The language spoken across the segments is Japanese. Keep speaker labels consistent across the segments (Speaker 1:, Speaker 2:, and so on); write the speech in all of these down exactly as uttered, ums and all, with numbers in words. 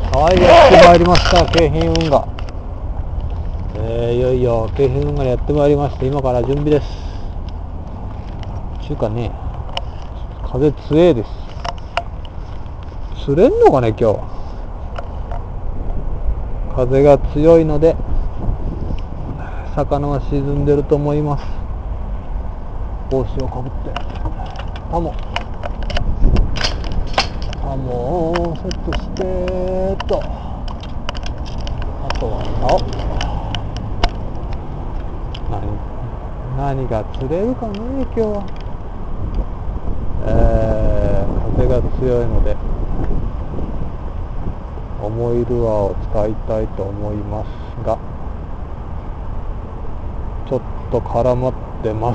Speaker 1: はい、やってまいりました、京浜運河。えー、いよいよ京浜運河にやってまいりまして、今から準備です。ちゅうかね、風強えです。釣れんのかね、今日。風が強いので、魚は沈んでると思います。帽子をかぶって、タモ。タモをセットしてと。あとは竿。何、何が釣れるかね、今日は。えー、風が強いので、重いルアーを使いたいと思いますが、ちょっと絡まってます。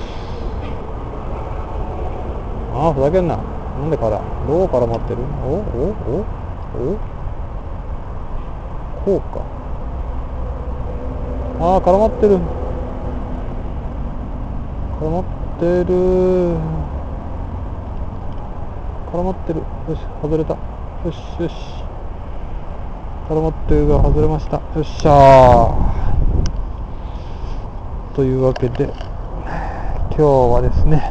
Speaker 1: ああ、ふざけんな。なんでからどう絡まってる？おおおおこうか。ああ、絡まってる。絡まってる。絡まってる。よし、外れた。よしよし。絡まってるが外れました。よっしゃー。というわけで、今日はですね、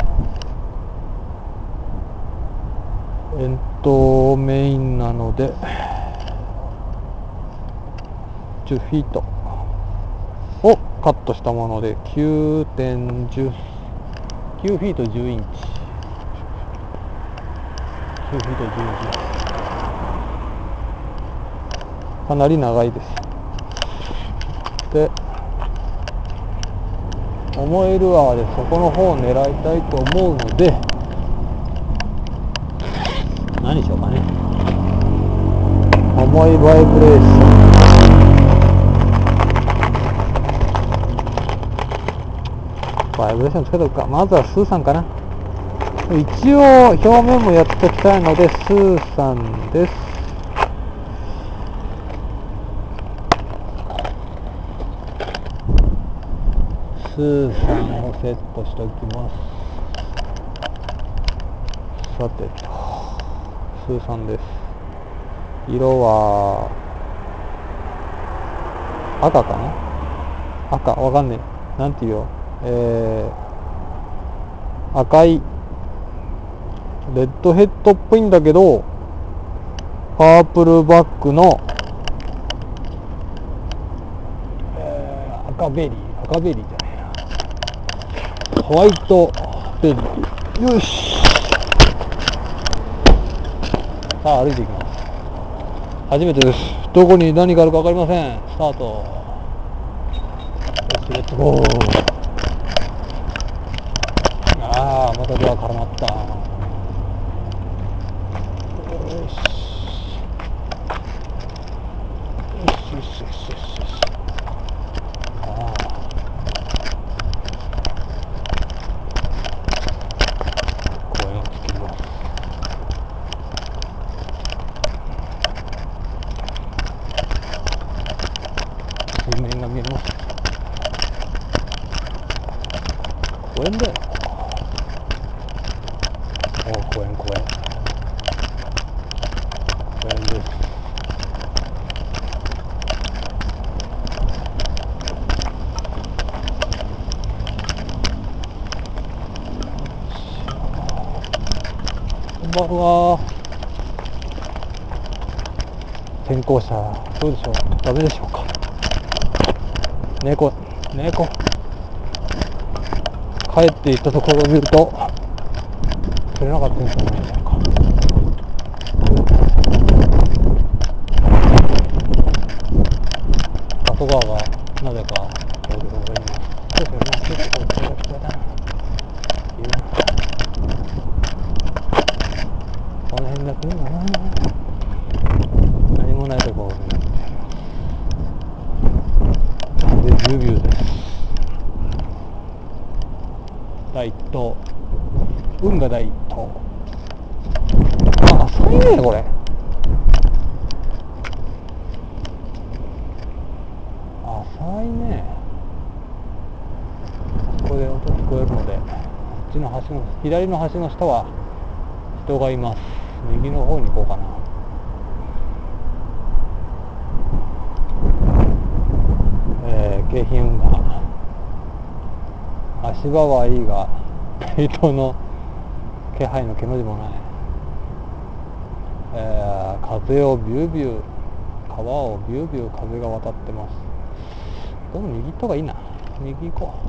Speaker 1: 円筒メインなので、じゅうフィートをカットしたもので きゅうてんいち、きゅうフィートじゅうインチ。きゅうフィートじゅうインチです。かなり長いです。で、重いルアーでそこの方を狙いたいと思うので、何しようかね。重いバイブレーション。バイブレーションつけとくか。まずはスーさんかな。一応表面もやっておきたいので、スーさんです。スーさんをセットしておきます。さてと、スーさんです。色は赤かな。赤、わかんねえ。なんていうよ。えー、赤いレッドヘッドっぽいんだけど、パープルバックの、えー、赤ベリー赤ベリーじゃないな、ホワイトベリー。よし、さあ歩いていきます。初めてです。どこに何があるか分かりません。スタート。よし、レッツゴー。ああ、またドア絡まった。よしよしよしよしよしよし。ああ、公園を作ります。水面が見えます。公園だよ。おお、公園公園公園です。こんばんは。転校者どうでしょう。ダメでしょうか。猫猫帰っていったところを見ると釣れなかったんじゃないでしょうか。パトカーがなぜかこれで上にいます。そうですよね。ちょっとこれ聞こえたな。いるな。この辺だけいいのかな。何もないところになっています。で、じゅうビューです。第一投、運が第一投。あ、浅いねこれ。浅いね。ここで音聞こえるので、こっちの橋の左の橋の下は人がいます。右の方に行こうかな。 足場はいいがベイトの気配の毛の字もない。えー、風をビュービュー川をビュービュー風が渡ってます。どうも右行った方がいいな。右行こう。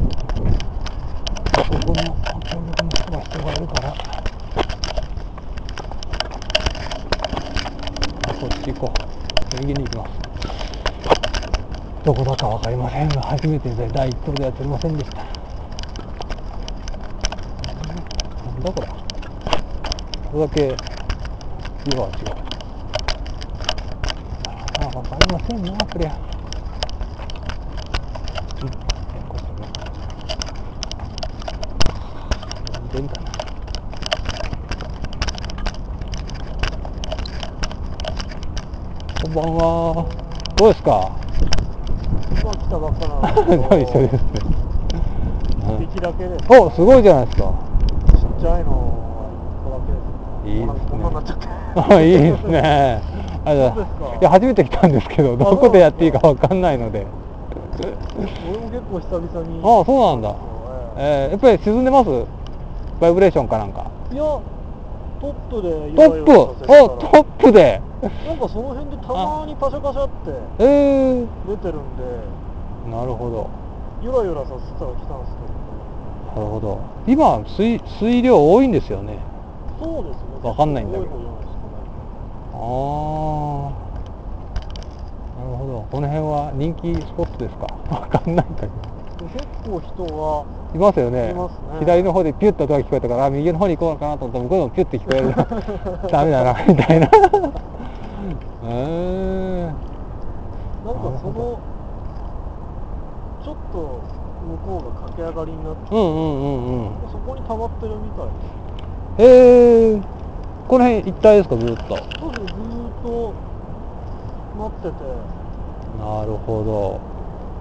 Speaker 1: そこの協力の人が人がいるからこっち行こう。右に行きます。どこだか分かりませんが、初めてで第一頭では釣れませんでした。なんだこれ。これだけ色は違う。ああ、分かりませんな、こりゃ。うん、こっちね。全然かな。こんばんは。どうですか。
Speaker 2: 今来たばっかなんですけど
Speaker 1: 一緒ですね。
Speaker 2: いっぴきだけです、ね。
Speaker 1: お、すごいじゃないですか。
Speaker 2: ちっちゃいのはいっこだけですね。
Speaker 1: いいですね。
Speaker 2: こんなになっちゃって。
Speaker 1: あ、いいですね。あ、じゃあ、
Speaker 2: そうですか。
Speaker 1: いや、初めて来たんですけど、どこでやっていいかわかんないので。
Speaker 2: 俺も結構久々に。
Speaker 1: ああ、そうなんだ。えー、やっぱり沈んでます？バイブレーションかなんか。
Speaker 2: いや、トップでゆ
Speaker 1: トップ、
Speaker 2: らゆらさせてたら。
Speaker 1: お、トップで。
Speaker 2: なんかその辺でたまにパシャパシャって
Speaker 1: えー、
Speaker 2: 出てるんで、
Speaker 1: なるほど。
Speaker 2: ゆらゆらさせてたら来たんですけど。
Speaker 1: なるほど。今水水量多いんですよね。
Speaker 2: そうですね。
Speaker 1: わかんないんだけど。
Speaker 2: 多い方じゃないですかね。
Speaker 1: ああ、なるほど。この辺は人気スポットですか。わかんないんだけど。
Speaker 2: 結構人が
Speaker 1: いますよね。
Speaker 2: いますね。
Speaker 1: 左の方でピュッと音が聞こえたから、右の方に行こうかなと思ったら向こうでもピュッと聞こえる。ダメだなみたいな。えー、
Speaker 2: なんかそのちょっと向こうが駆け上がりになって、
Speaker 1: うんうんうんうん。
Speaker 2: そこに溜まってるみたいです。
Speaker 1: えー、この辺一帯ですか、ずっと。
Speaker 2: そうですね、ずーっとなってて。
Speaker 1: なるほど。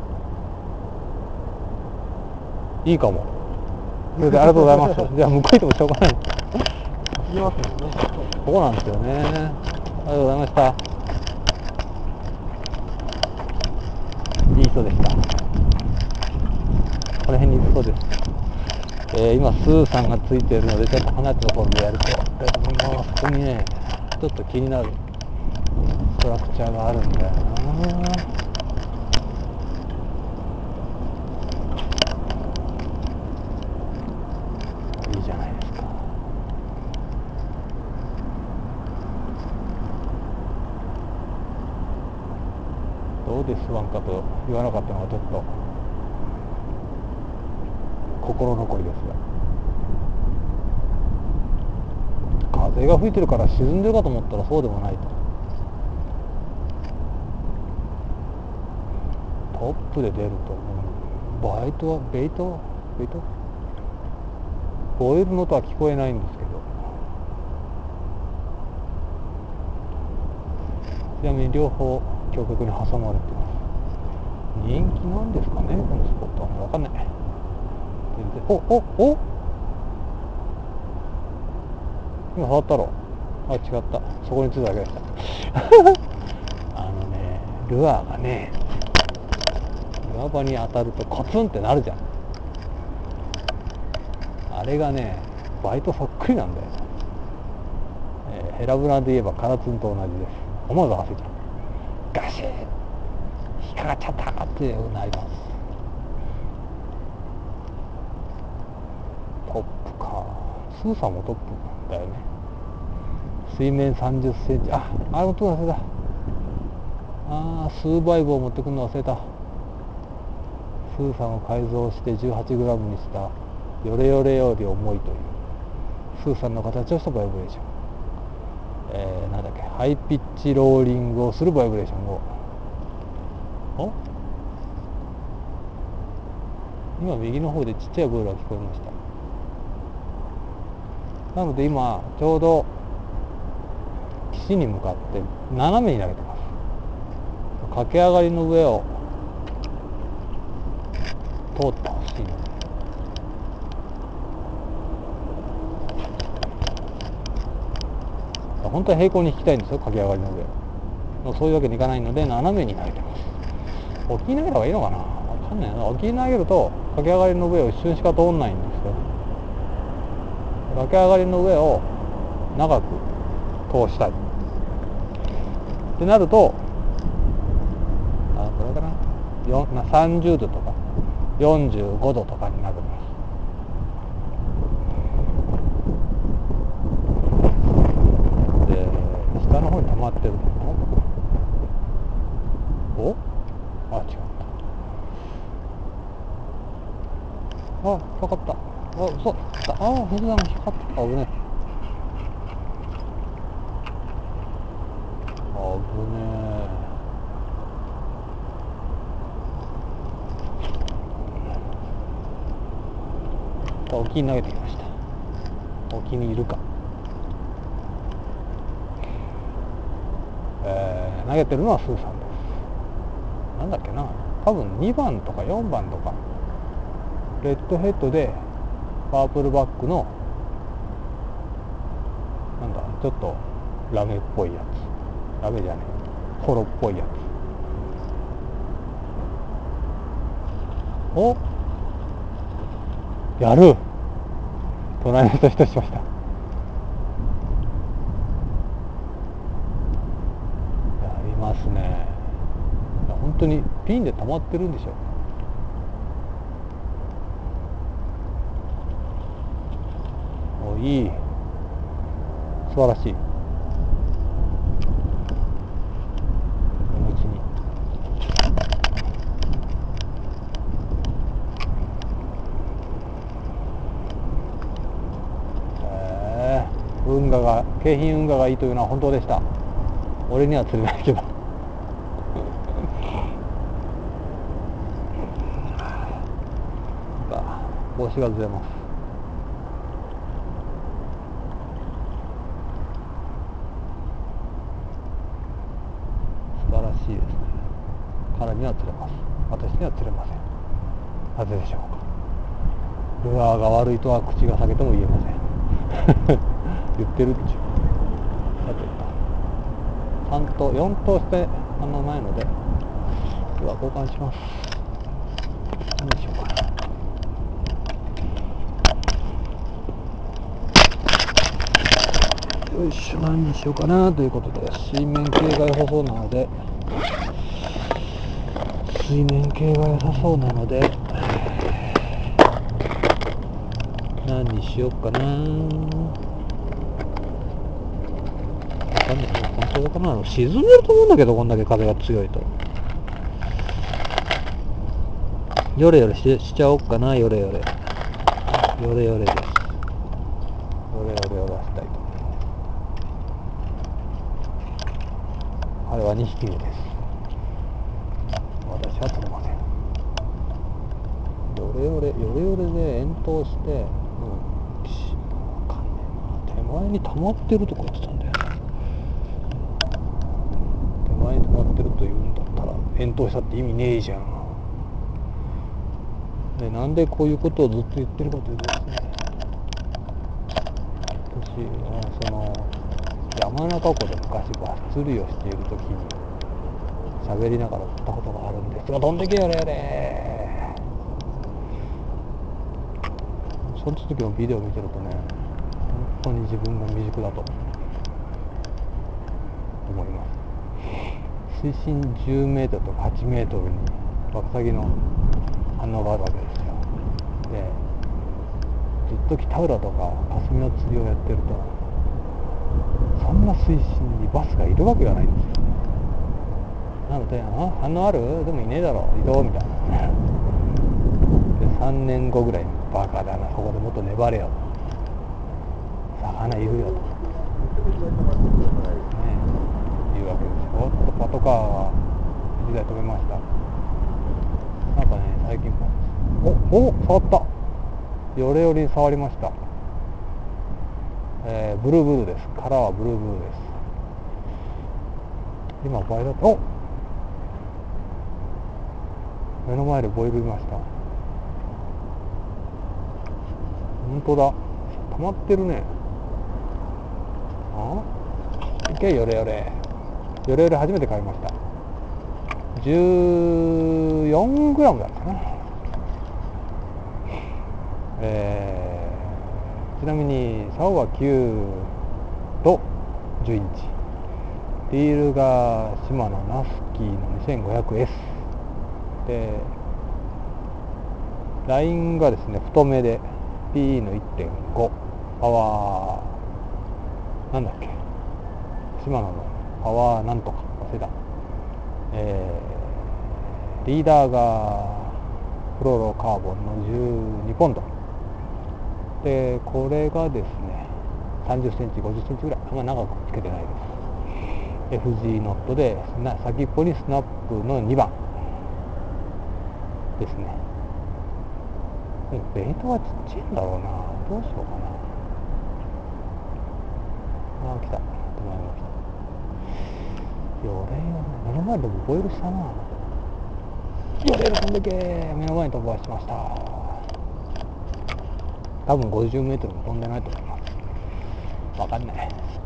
Speaker 1: いいかも。それでありがとうございます。じゃあ向こう行ってもしょうがない。
Speaker 2: 行きますもんね。
Speaker 1: ここなんですよね。ありがとうございました。いい人でした。この辺にいるそうです。えー、今スーさんがついているのでちょっと離れたところでやると、えー、もうそこにねちょっと気になるストラクチャーがあるんだよな。いいじゃないですか。どうですワンかと言わなかったのがちょっと心残りですが、風が吹いてるから沈んでるかと思ったらそうでもないと。トップで出ると、バイトはベイトベイトボイルの音は聞こえないんですけど、ちなみに両方橋脚に挟まれてます。人気なんですかね、このスポットは。分かんない。全然。おおお今触ったろ。あ、違った。そこについただけでした。あのね、ルアーがね、岩場に当たるとコツンってなるじゃん。あれがね、バイトそっくりなんだよ。えー、ヘラブラで言えばカラツンと同じです。思わず走っちゃう。ガシッ引っかかっちゃったってなります。トップか。スーさんもトップだよね。水面さんじゅっセンチ。あ、あれ持ってくの忘れた。あー、スーバイブを持ってくるの忘れた。スーさんを改造して じゅうはちグラム にしたヨレヨレより重いというスーさんの形をしたバイブレーション、えー、なんだっけ、ハイピッチローリングをするバイブレーションを、お今右の方でちっちゃいボイルが聞こえました。なので今ちょうど岸に向かって斜めに投げてます。駆け上がりの上を通ってほしいので、本当は平行に引きたいんですよ、駆け上がりの上を。そういうわけにいかないので斜めに投げてます。沖縄の方がいいのかな、分かかんないな。沖に投げると駆け上がりの上を一瞬しか通んないんですよ。駆け上がりの上を長く通したいってなると、あ、これかな、よさんじゅうどとかよんじゅうごどとかになるんです。で、下の方に溜まってるの。お、あ、違った。あ、かかった。あ、嘘。あ、富士山が光った。あ、危ねえ。危ねえ。沖に投げてきました。沖にいるか。えー、投げてるのはスーさんです。なんだっけな、多分にばんとかよんばんとか、レッドヘッドでパープルバックのなんだ、ちょっとラメっぽいやつ、ラメじゃねえ、ホロっぽいやつ。お、やる。隣の人人しました。やりますね。本当にピンで溜まってるんでしょ。お、いい、素晴らしい。後にえー、運河が京浜運河がいいというのは本当でした。俺には釣れないけど帽子がずれます。素晴らしいですね。彼には釣れます。私には釣れません。なぜでしょうか。ルアーが悪いとは口が裂けても言えません言ってるっちゅう。さてさんとよんとして反応ないので、ルアー交換します。何にしようかな。よいしょ、何にしようかなということで、水面系が良さそうなので水面系が良さそうなので何にしようかな。わかんないな、本当かな。沈めると思うんだけど、こんだけ風が強いと。ヨレヨレ し, しちゃおうかな。ヨレヨレヨレヨレです。ヨレヨレを出したいと。あれはにひきめです。私は取れません。ヨレヨレヨレヨレで遠投して、うん、わかんねえな。手前に溜まってるとか言ってたんだよね。手前に溜まってるというんだったら遠投したって意味ねえじゃん。で、なんでこういうことをずっと言ってるかというとですね、私はその山中湖で昔バス釣りをしている時に喋りながら釣ったことがあるんですが、飛んでけよれれ。その時のビデオを見てるとね、本当に自分が未熟だと思います。水深じゅうメートルとかはちメートルにワカサギの反応があるわけですよ。で、ずっと北浦とか霞の釣りをやってると、そんな水深にバスがいるわけがないんですよ。なので、あ、反応ある？でもいねえだろ、移動みたいな。で、さんねんごぐらいに、バカだな、そこでもっと粘れよ、魚いるよと、ね、いうわけです。おっと、パトカーがいちだい止めました。なんかね、最近おお触った。ヨレヨレに触りました。えー、ブルーブルーです。カラーはブルーブルーです。今倍だった。お、目の前でボイル見ました。本当だ、溜まってるね。あ、いけ、ヨレヨレヨレヨレ初めて買いました。 じゅうよんグラムだったかな。えー、ちなみに竿はきゅうとじゅうインチ、リールがシマノナスキーの にせんごひゃくエス で、ラインがですね太めで ピーイー の いってんご、パワーなんだっけ、シマノのパワーなんとか忘れた、えー、リーダーがフロロカーボンのじゅうにポンドで、これがですねさんじゅっセンチごじゅっセンチぐらい、あんま長くつけてないです。 エフジー ノットで先っぽにスナップのにばんですね。でもベイトはちっちゃいんだろうな、どうしようかな。あー来た、手前も来た。よれよれ、目の前でもボイルしたな。よれよれ飛んでけ、目の前に飛ばしました。多分ごじゅうメートルも飛んでないと思います。わかんない。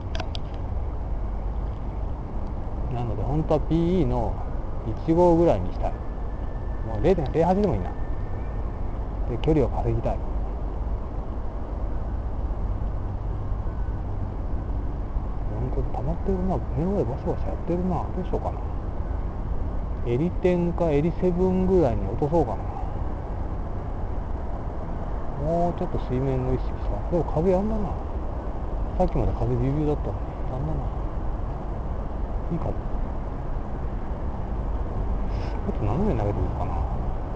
Speaker 1: なので本当は ピーイー のいち号ぐらいにしたい。もう れいてんゼロはち でもいいな。で距離を稼ぎたい。本当溜まってるな、目の上バシバシやってるな。どうしようかな。襟点か襟セブンぐらいに落とそうかな。もうちょっと水面の意識さ。でも風やんだな。さっきまで風ビュービューだったのにやんだな。いいか、ちょっと斜めに投げてみるかな。あ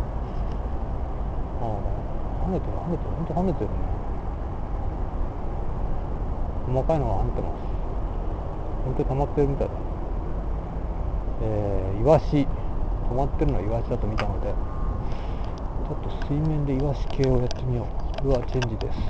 Speaker 1: あ、跳ねてる跳ねてる、ほんと跳ねてるね。細かいのは跳ねてます。本当に溜まってるみたいだ。えー、イワシ、止まってるのはイワシだと見たので、ちょっと水面でイワシ系をやってみよう。ルアーチェンジです。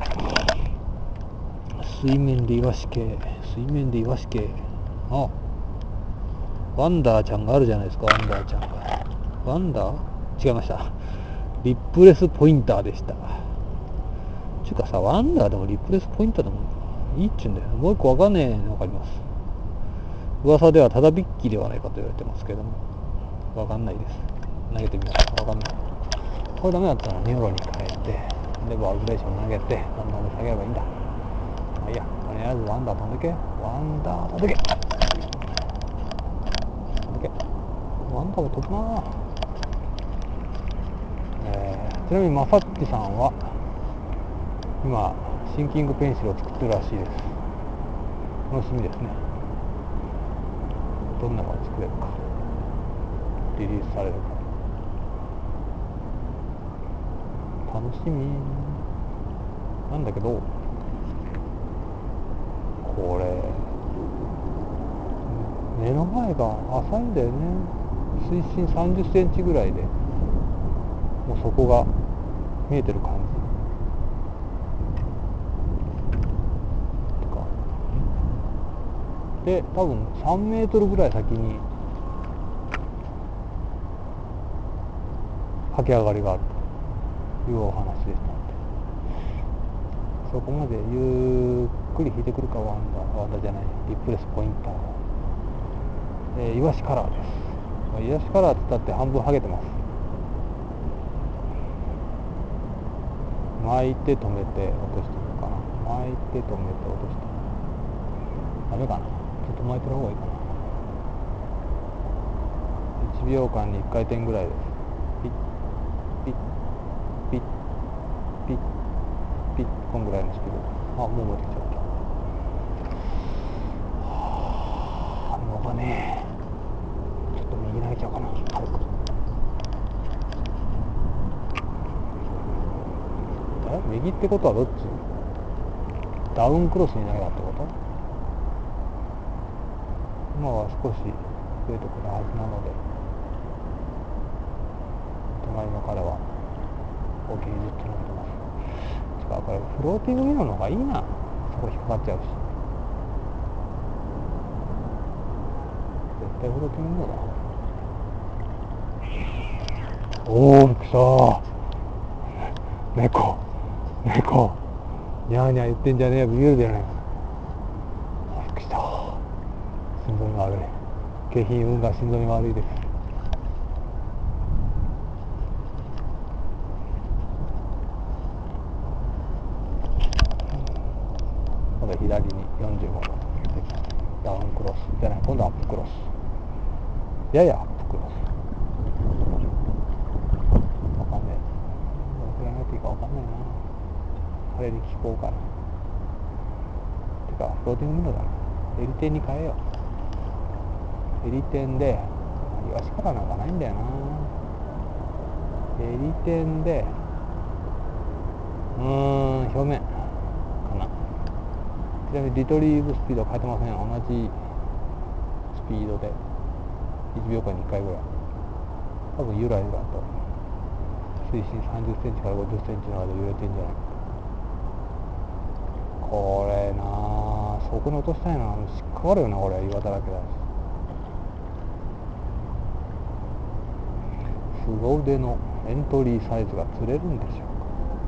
Speaker 1: 水面でイワシ系、水面でイワシ系。あ、ワンダーちゃんがあるじゃないですか、ワンダーちゃんが。ワンダー違いました。リップレスポインターでした。ちゅうかさ、ワンダーでもリップレスポインターでもいいっちゅうんだよ。もう一個わかんねえのがあります。噂ではただビッキーではないかと言われてますけども、わかんないです。投げてみます。わかんない。これダメだったらニョロに変えて、でバブレーション投げて、だんだん下げればいいんだ。まあいいや、とりあえずワンダー飛んでけ。ワンダー飛んでけ。飛んでけ。ワンダーは飛ぶなぁ。えー、ちなみにまさっちさんは今シンキングペンシルを作ってるらしいです。楽しみですね。どんなのが作れるか、リリースされるか楽しみなんだけど、これ目の前が浅いんだよね。水深さんじゅっセンチぐらいでもうそこが見えてる感じとかで、多分さんメートルぐらい先に駆け上がりがあるというお話でしたので、そこまでゆっくり引いてくるか。ワンダーワンダーじゃない、リップレスポインター、えー、イワシカラーです。イワシカラーって言ったって半分ハゲてます。巻いて止めて落としてるのかな。巻いて止めて落としてる。ダメかな。ちょっと巻いてる方がいいかな。いちびょうかんにいっかい転ぐらいです。ピッピッピッピッピッ、こんぐらいのスピード。あ、もう持ってきちゃった。反応がね、ちょっと右投げちゃうかな、軽く。え、右ってことはどっち？ダウンクロスに投げたってこと？今は少し増えてくるはずなので、隣の彼は大きいじって乗ってます。違う、これフローティングミノの方がいいな。そこ引っかかっちゃうし。絶対フローティングミノだ。おー、びっくりしたー。猫猫ニャーニャー言ってんじゃねえよ、ビビるじゃないか。びっくりした。心臓が悪い。景品運が心臓に悪いです。 左によんじゅうごどダウンクロスじゃない、今度はアップクロス、ややアップクロス、わかんねえ、どのくらいのやっていいかわかんないな。あれに聞こうかな。てかフローティングミノだな。エリテンに変えよう。エリテンでイワシカラーなんかないんだよな。エリテンでうーん表面かな。ちなみにリトリーブスピード変えてません。同じスピードでいちびょうかんにいっかいぐらい、多分ゆらゆらと水深さんじゅっセンチからごじゅっセンチの間で揺れてんじゃないか。これなあ、そこに落としたいな。引っかかるよな、これ岩だらけだし。凄腕のエントリーサイズが釣れるんでしょうか。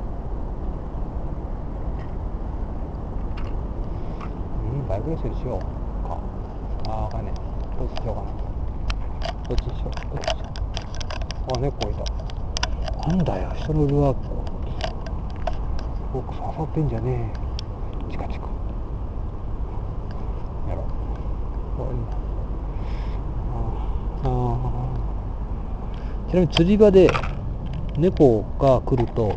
Speaker 1: うん、バイブレーションにしようか。ああ、わかんねえ。どっちしようかな。どっちにしよう。どっちしよう。あ、猫いた。なんだよ、人のルアー僕刺さってんじゃねえ。チカチカやろう。こういうの。ああ。ちなみに釣り場で猫が来ると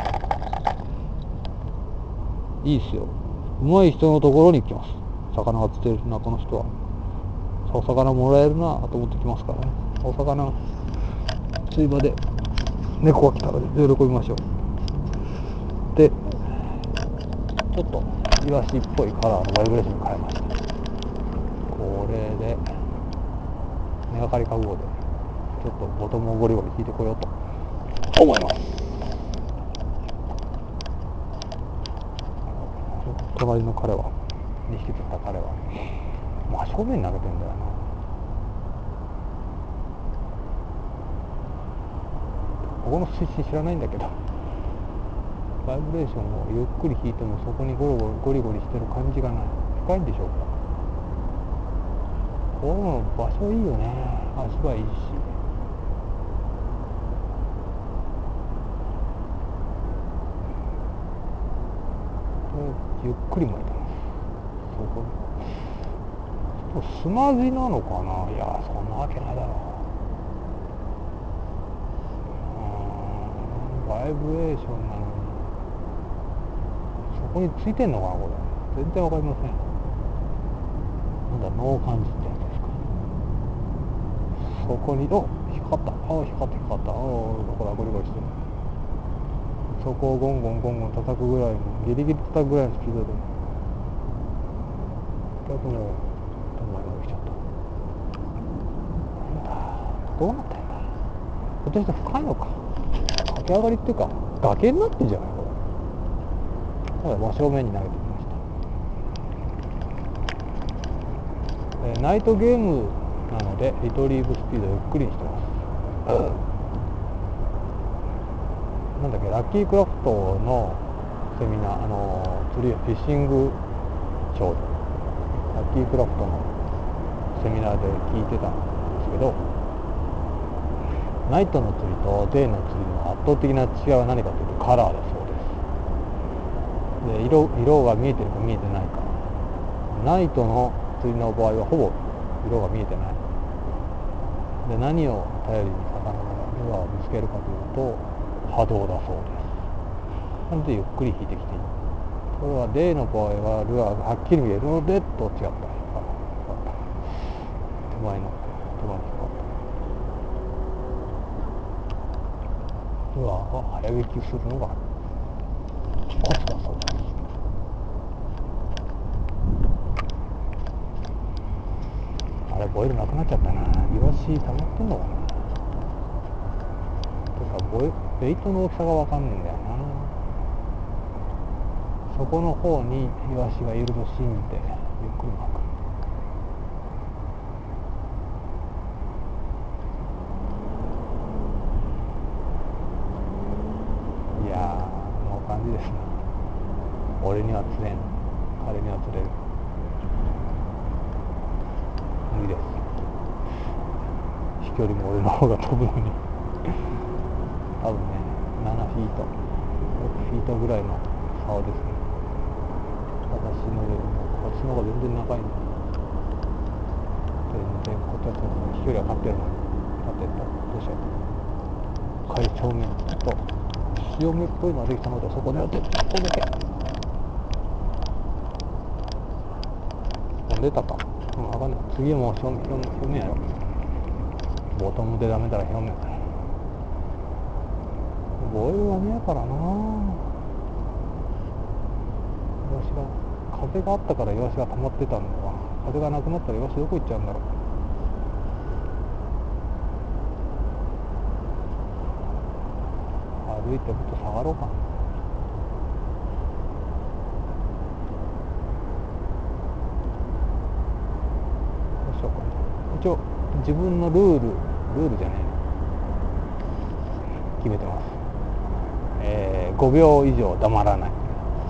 Speaker 1: いいっすよ。上手い人のところに行きます。魚が釣ってるな、この人は。お魚もらえるなと思ってきますからね。お魚釣り場で猫が来たら喜びましょう。で、ちょっとイワシっぽいカラーのバイブレーションに変えました。これで根がかり覚悟でちょっとボトムをゴリゴリ引いてこようと思います。隣の彼はにひき釣った彼は真正面に投げてんだよな。ここの水深知らないんだけど、バイブレーションをゆっくり引いてもそこにゴロゴロゴリゴリしてる感じがない。深いんでしょうか。こういうの場所いいよね。足場いいし。ゆっくり巻いてます。そこに砂地なのかな。いやそんなわけないだろう。うーんバイブレーションなのにそこについてんのかな。これ全然わかりません。なんだ脳感じってやつですか。そこにお光った。あ光った光った。おほらゴリゴリしてる。そこをゴンゴンゴンゴン叩くぐらいのギリギリ叩くぐらいのスピードでだともう友達が来ちゃった。なんだどうなってんだ。ひょっとして深いのか。駆け上がりっていうか崖になってんじゃないこれ。ただ真正面に投げてきました。えー、ナイトゲームなのでリトリーブスピードをゆっくりにしてます。なんだっけ、ラッキークラフトのセミナー、あの釣りフィッシングショーでラッキークラフトのセミナーで聞いてたんですけど、ナイトの釣りとデイの釣りの圧倒的な違いは何かというとカラーだそうです。で 色, 色が見えてるか見えてないか。ナイトの釣りの場合はほぼ色が見えてない。で何を頼りに魚のルアーを見つけるかというと波動だそうです。なのでゆっくり引いてきていい。これはデイの場合はルアーがはっきり見えるのでと違った。手前の手前に引っ張ったルアーは早引きするのがコツだそうです。あれボイルなくなっちゃったな。イワシ溜まってんのかな。てかボイベイトの大きさが分かんねえんだよな。そこの方にイワシがいると信じてゆっくり巻く。いやーの感じですね。俺には釣れん、彼には釣れる。無理です。飛距離も俺の方が飛ぶのに多分ねななフィートろくフィートぐらいの差ですね。 私のよりも私の方が全然長いのに全然こっちは飛距離は勝ってるのにさてとどうしよう海正面ちょっと潮目っぽいのができたのでそこ狙ってここだけ飛んでたかうん分かんない次はもう表面表面やろボトムでダメだら表面ボイルはねえからなイワシが風があったからイワシが溜まってたんだわ風がなくなったらイワシどこ行っちゃうんだろう歩いてもっと下がろうかなどうしようかな一応自分のルールルールじゃねえ決めてます、えー、ごびょう以上黙らない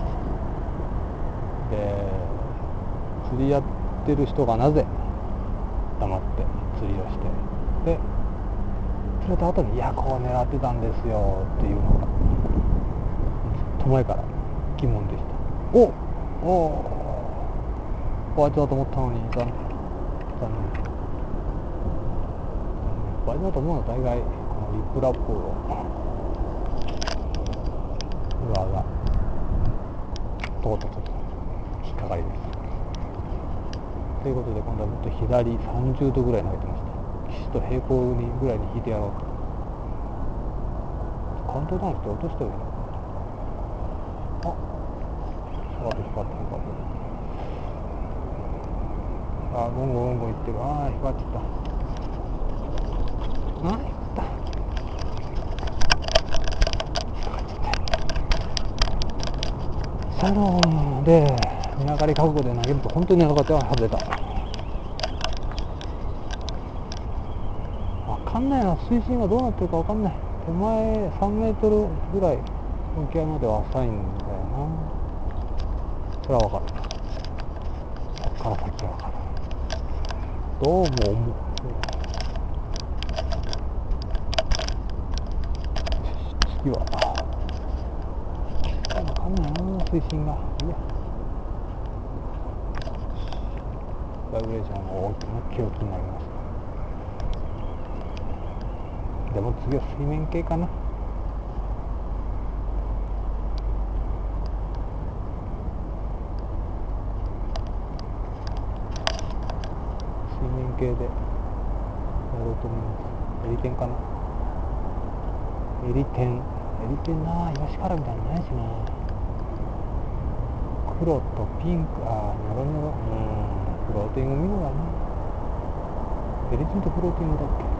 Speaker 1: で釣りやってる人がなぜ黙って釣りをしてで釣れた後に「いやこう狙ってたんですよ」っていうのがずっと前から疑問でした。おおホワイトだと思ったのに残念残念ホワイトだと思うのは大概このリップラップを裏がとうとうと引っかかりですということで今度はもっと左さんじゅうどぐらい投げてました岸と平行にぐらいに引いてやろうとカウントダウンして落としておいたあ下がって引っ張って引っ張ってあゴンゴンゴンゴンいってるああ引っ張ってきたあ引っ張ったシャローで値上がり覚悟で投げると本当に長かったら外れた分かんないな水深はどうなってるか分かんない手前さんメートルぐらい沖合までは浅いんだよなそれは分かるこっから先は分かるどうも思う次は分かんないな水深がいやバイブレーションが大きな記憶になりますでも次は水面系かな水面系でやろうと思いますエリテンかなエリテンエリテンなイワシカラみたいなのないしな黒とピンクあーニョロニョロうんフローティング見るわなエリテンとフローティングだっけ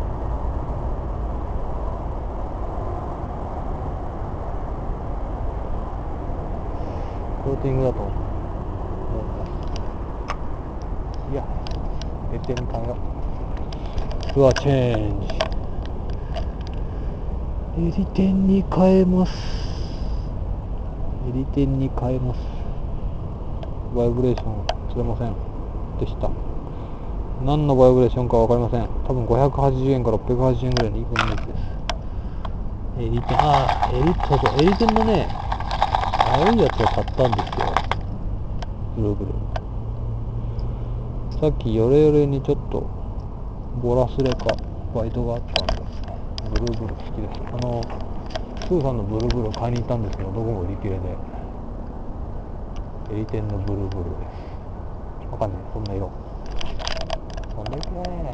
Speaker 1: フローティングだと思いますいやエリテンに変えようルアーチェンジエリテンに変えますエリテンに変えますバイブレーション釣れませんでした何のバイブレーションか分かりません多分ごひゃくはちじゅうえんからろっぴゃくはちじゅうえんぐらいのいい分のやつですエリテンああエリそうそうエリテンのね青いやつを買ったんですよブルブルさっきヨレヨレにちょっとボラスレかバイトがあったんでブルーブル好きですあのスーさんのブルーブル買いに行ったんですけどどこも売り切れでエリテンのブルーブルですわかんないそんな色飛んでけよ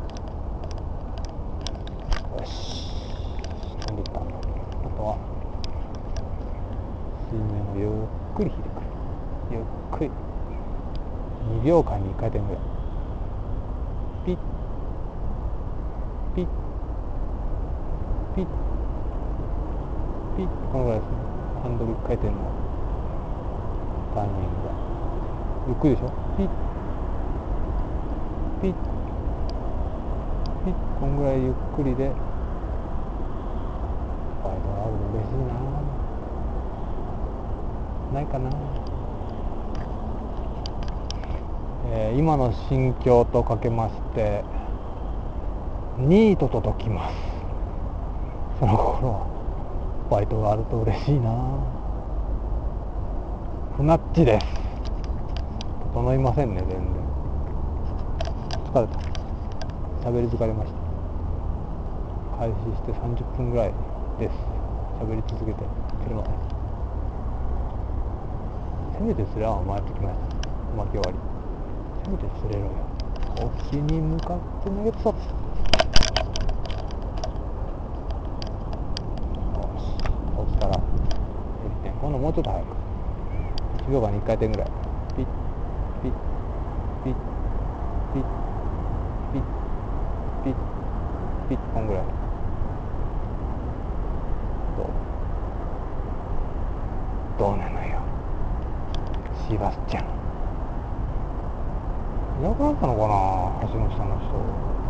Speaker 1: し飛んでったあとは水面をゆっくり引いてくるゆっくりにびょうかんにいっかい転ぐらいピッピッピッピッこのぐらいですねハンドルいっかい転のタイミングがゆっくりでしょピッピッピッこんぐらいゆっくりでバイトが合うと嬉しいなないかな、えー、今の心境とかけましてニートと解きますその心はバイトがあると嬉しいなフナッチです整いませんね。全然疲れた。喋り疲れました。開始してさんじゅっぷんぐらいです。喋り続けて釣れません。せめて釣れは回ってきました。巻き終わり。せめて釣れろよ。沖に向かって投げてた。よし、落ちたらいってん。今度もうちょっと早く、いちびょうかんにいっかい転ぐらい。ピッピッピッピッピッピッピッ、こんぐらい。どうどうなのよ、シバスチャン。いなくなったのかな、橋の下の人。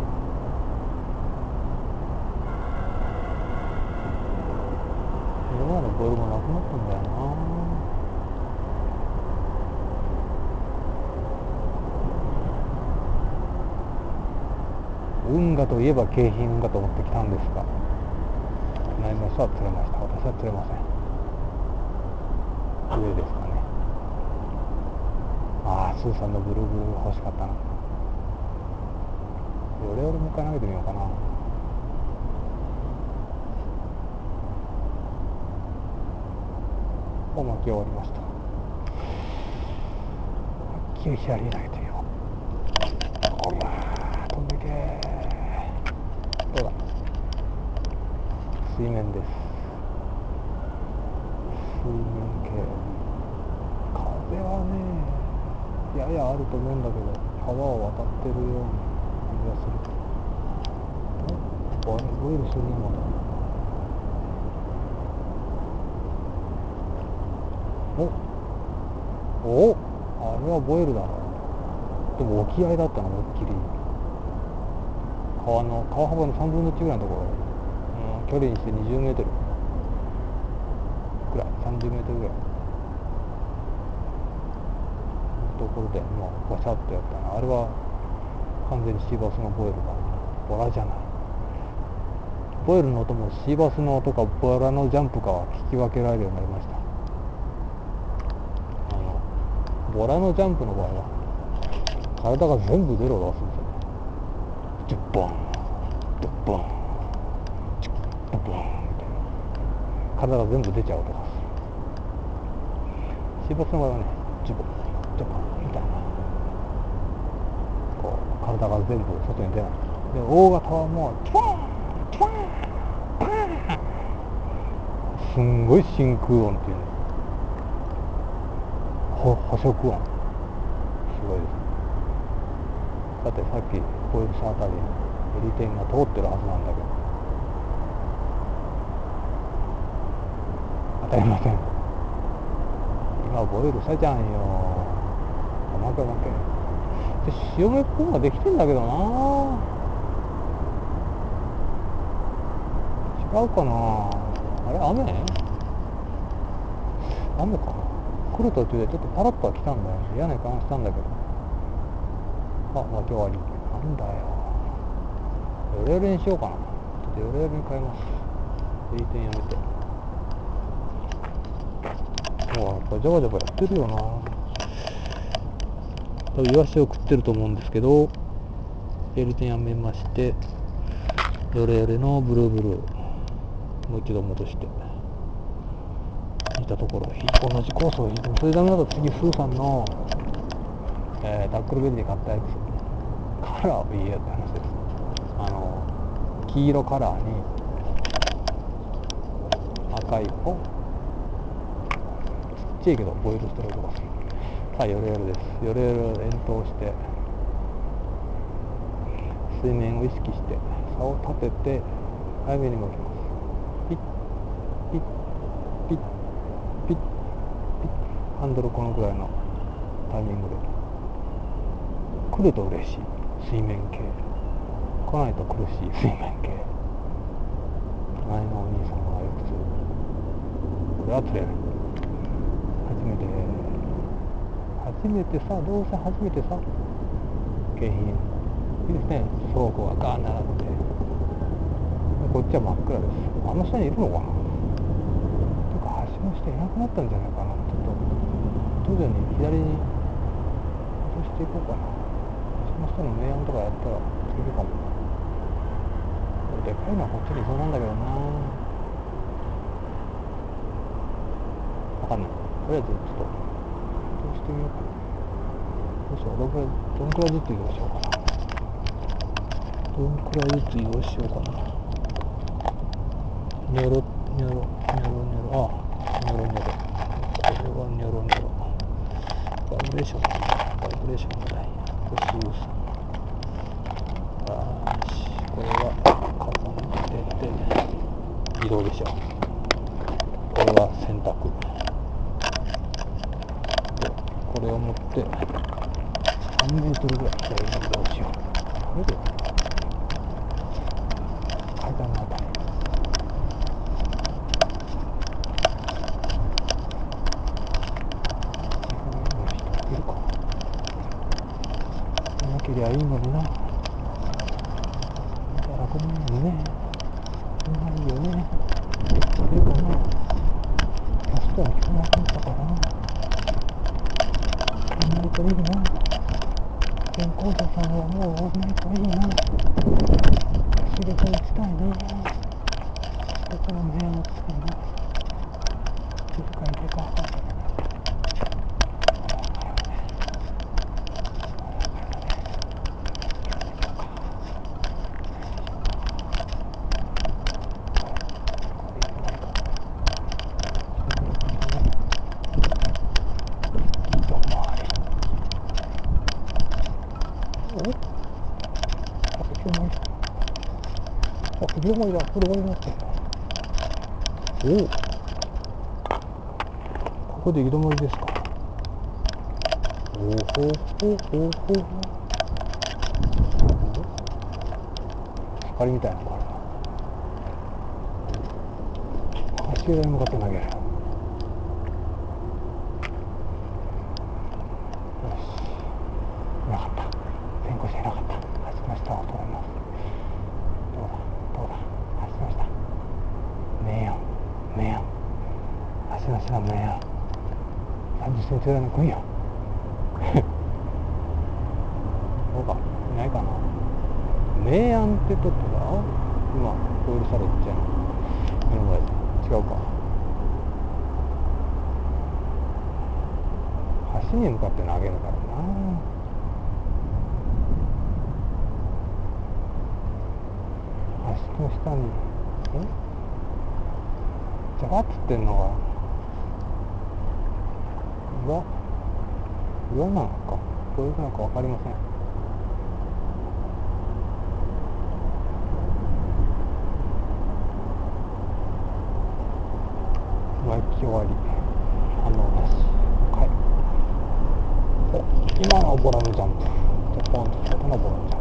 Speaker 1: 目の前のボールもなくなったんだよな。運河といえば京浜運河と思ってきたんですが、隣の人は釣れました。私は釣れません。上ですかね。ああ、スーさんのブルーブルー欲しかったな。ヨレヨレもう一回投げてみようかな。お、巻き終わりました。巻き左に投げてみよう。おまー、飛んでけー。どうだ、水面です。水面系。風はね、ややあると思うんだけど、川を渡ってるような感じがする。お、ボイルするね、まだ。おお、あれはボイルだろう。でも沖合だったの、思いっきり。川の川幅のさんぶんのいちぐらいのところ、うん、距離にしてにじゅうメートルくらい、さんじゅうメートルぐらいのところで、まあ、バシャッとやったな。あれは完全にシーバスのボイルだ。ボラじゃない。ボイルの音もシーバスの音かボラのジャンプかは聞き分けられるようになりました。あのボラのジャンプの場合は体が全部出る音がするんですよね。ジュッボンドッボンチュッドッボンみたいな、体が全部出ちゃう音がする。シーバスの場合はね、ジュボンジュボンみたいな、こう体が全部外に出ない。で大型はもうトゥワントゥワンパーン、すんごい真空音っていうの、ほ捕食音、すごいですね。さて、さっきボイルしたあたりにエリテンが通ってるはずなんだけど、当たりません。今ボイルしたじゃんよ。負け負け。で潮目っぽいのができてんだけどな。違うかな。あれ、雨雨かな。来る途中でちょっとパラッとは来たんだよね。嫌な予感したんだけど、あ、巻き終わり。なんだよ、ヨレヨレにしようかな。ちょっとヨレヨレに変えます。エリテンやめて。もうやっぱジャバジャバやってるよな。多分イワシを食ってると思うんですけど、エリテンやめまして、ヨレヨレのブルーブルーもう一度戻して引いたところ、同じコースを引いてもそれダメだと次スーさんの、えー、タックルベリーで買ったやつカラーを言えよって話です。あの黄色カラーに赤い、おちっちゃいけどボイルしてる音がする。さあヨレヨレです。ヨレヨレを連投して水面を意識して竿を立てて早めに巻きます。ピッピッピッピッピッ、ハンドルこのくらいのタイミングで来ると嬉しい水面系、来ないと苦しい水面系。隣のお兄さんはよく釣る。これは釣れない。初めて初めてさ、どうせ初めてさ、景品いいですね。倉庫がガーン並んで、こっちは真っ暗です。あの下にいるのかな。というか橋の下いなくなったんじゃないかな。ちょっと徐々に左にしていこうかな。その人の明暗とかやったら釣れるかも。でかいのはこっちにいそうなんだけどな。わかんない。とりあえずちょっとどうしてみようかな。どうしよう。どんくらいどんくらいずつ移動しようかな。どんくらいずつ移動しようかな。ニョロニョロニョロニョロ、あニョロニョロ、これはニョロニョロ、バイブレーションバイブレーションみたいな。これスーさん、あーし、これは風に当てて移動でしょ。これは洗濯で、これを持ってさんメートルぐらい移動しよう。これで階段のあたりいるかいなけりゃいいのにな。楽なのにね。いないよね。いるかな。キャストは聞かなかったからな。いないといいな。健康者さんはもういないといいな。仕事打ちたいな。だから目をつけな。静かにでかかった。両思いだ、これ終わりになってる。おお、ここで行き止まりですか。おほほほほほ。明かりみたいなのがあるな。橋桁に向かって投げる。よし、いなかった。先行していなかった。橋の下を通ります。どうだどうだ、橋の下。明暗明暗、橋の下の明暗、さんじゅっセンチぐらいの来いよ。どうかいないかな。明暗ってとってさ、今ゴールしたら行っちゃうの目の前で。違うか。橋に向かって投げるからな。橋の下にんじゃがっつってんのが岩岩なのかどういうのか分かりません。巻き終わり、反応なし。はい。お、今のボラのジャンプでポンと来たのボラのジャン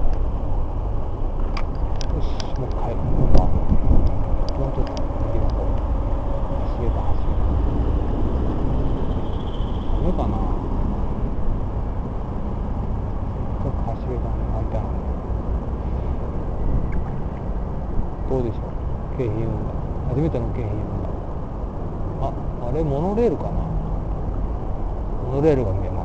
Speaker 1: プ。よし、もう一回今度はもうちょっと右の方橋桁橋桁ダメかな。せっかく橋桁に巻いたのに。どうでしょう、京浜運河、初めての京浜運河。あ、あれモノレールかな。モノレールが見えます。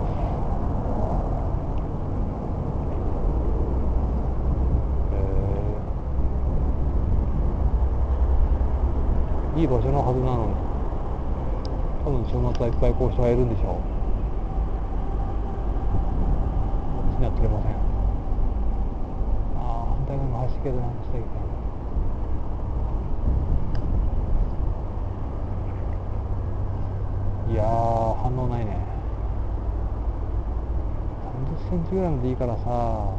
Speaker 1: いい場所のはずなのに、多分週末はいっぱいこう人がいるんでしょう。こっちには釣れません。ああ、反対側の橋桁なんてしたいけど、いやー反応ないね。さんじゅっセンチぐらいまでいいからさ、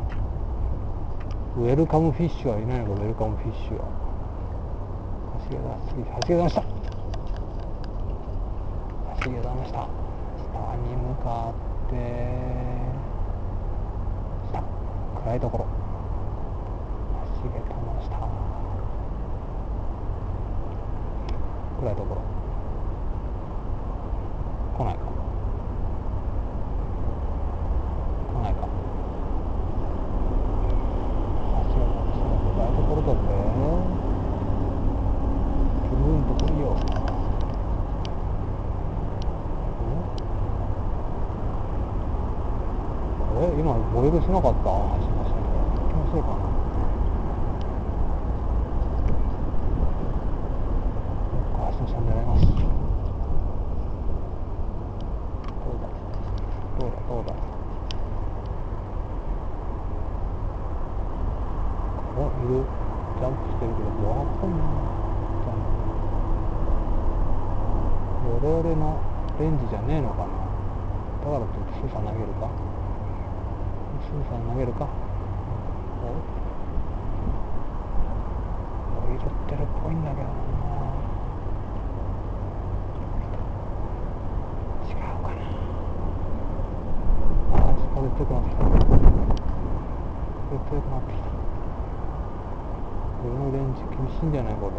Speaker 1: ウェルカムフィッシュはいないのか。ウェルカムフィッシュは橋桁橋桁の下、橋桁の下、下に向かって下、暗いところ、橋桁の下、暗いところ、来ないか来ないか。橋桁の下の暗いところだぜ。プルーンと来いよ。え、今今ボイルしなかった。あ、しましたね。気のせいかな。あ、すみません、狙います。どうだどうだどうだ。お、いる。ジャンプしてるけどわかんない。ジャンプヨレヨレのレンジじゃねえのかな。だからってスーさん投げるかスーさん投げるか。おお、拾ってるっぽいんだけどな。違うかな。あ、風強くなってきた。風強くなってきた。このレンジ厳しいんじゃないこれ。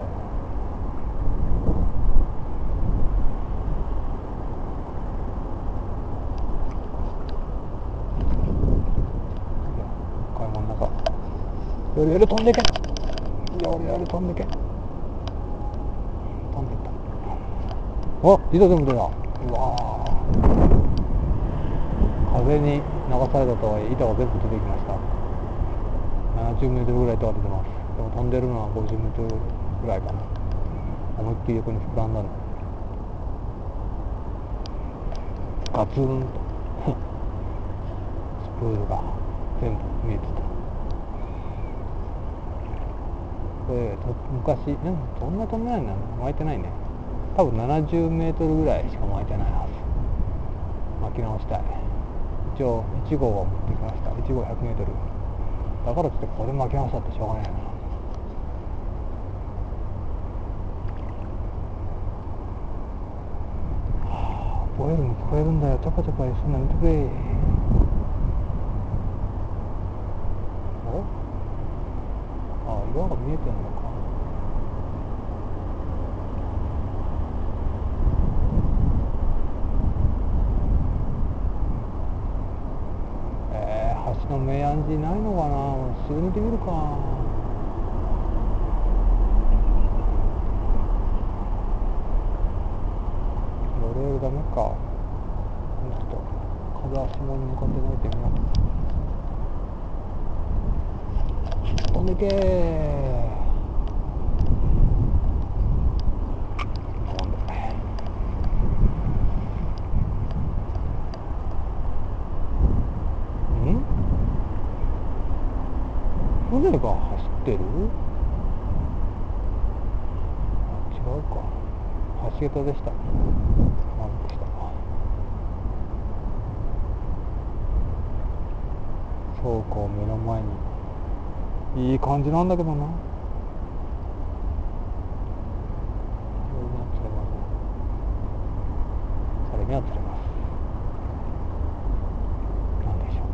Speaker 1: 買い物の中。よりより飛んでけ。よりより飛んでけ。飛んでった。あ、糸全部出た。うわー、風に流されたとはいえ板が全部出てきました。ななじゅうメートルぐらい糸が出てます。でも飛んでるのはごじゅうメートルぐらいかな。思いっきり横に膨らんだの。ガツンとスプールが全部見えてた。これ昔、うん、そんな飛んでないな。巻いてないね。多分ななじゅうメートルぐらいしか巻いてないはず。巻き直したい。一応いち号を持ってきました。いち号ひゃくメートル。だからってこれ巻き直したってしょうがないな。はあ、ボイルも聞こえるんだよ。チャパチャパすんのやめてくれ。お、あ、岩が見えてんのか。えー、橋の明暗示ないのかな。すぐ見てみるか。ヨレヨレダメか。ちょっと風足もに向かって投げてみよう。飛んでけー。船が走ってる？あ、違うか。橋桁でした。マルクした。倉庫を目の前に。いい感じなんだけどな。それには釣れます。それには釣れます。なんでしょう。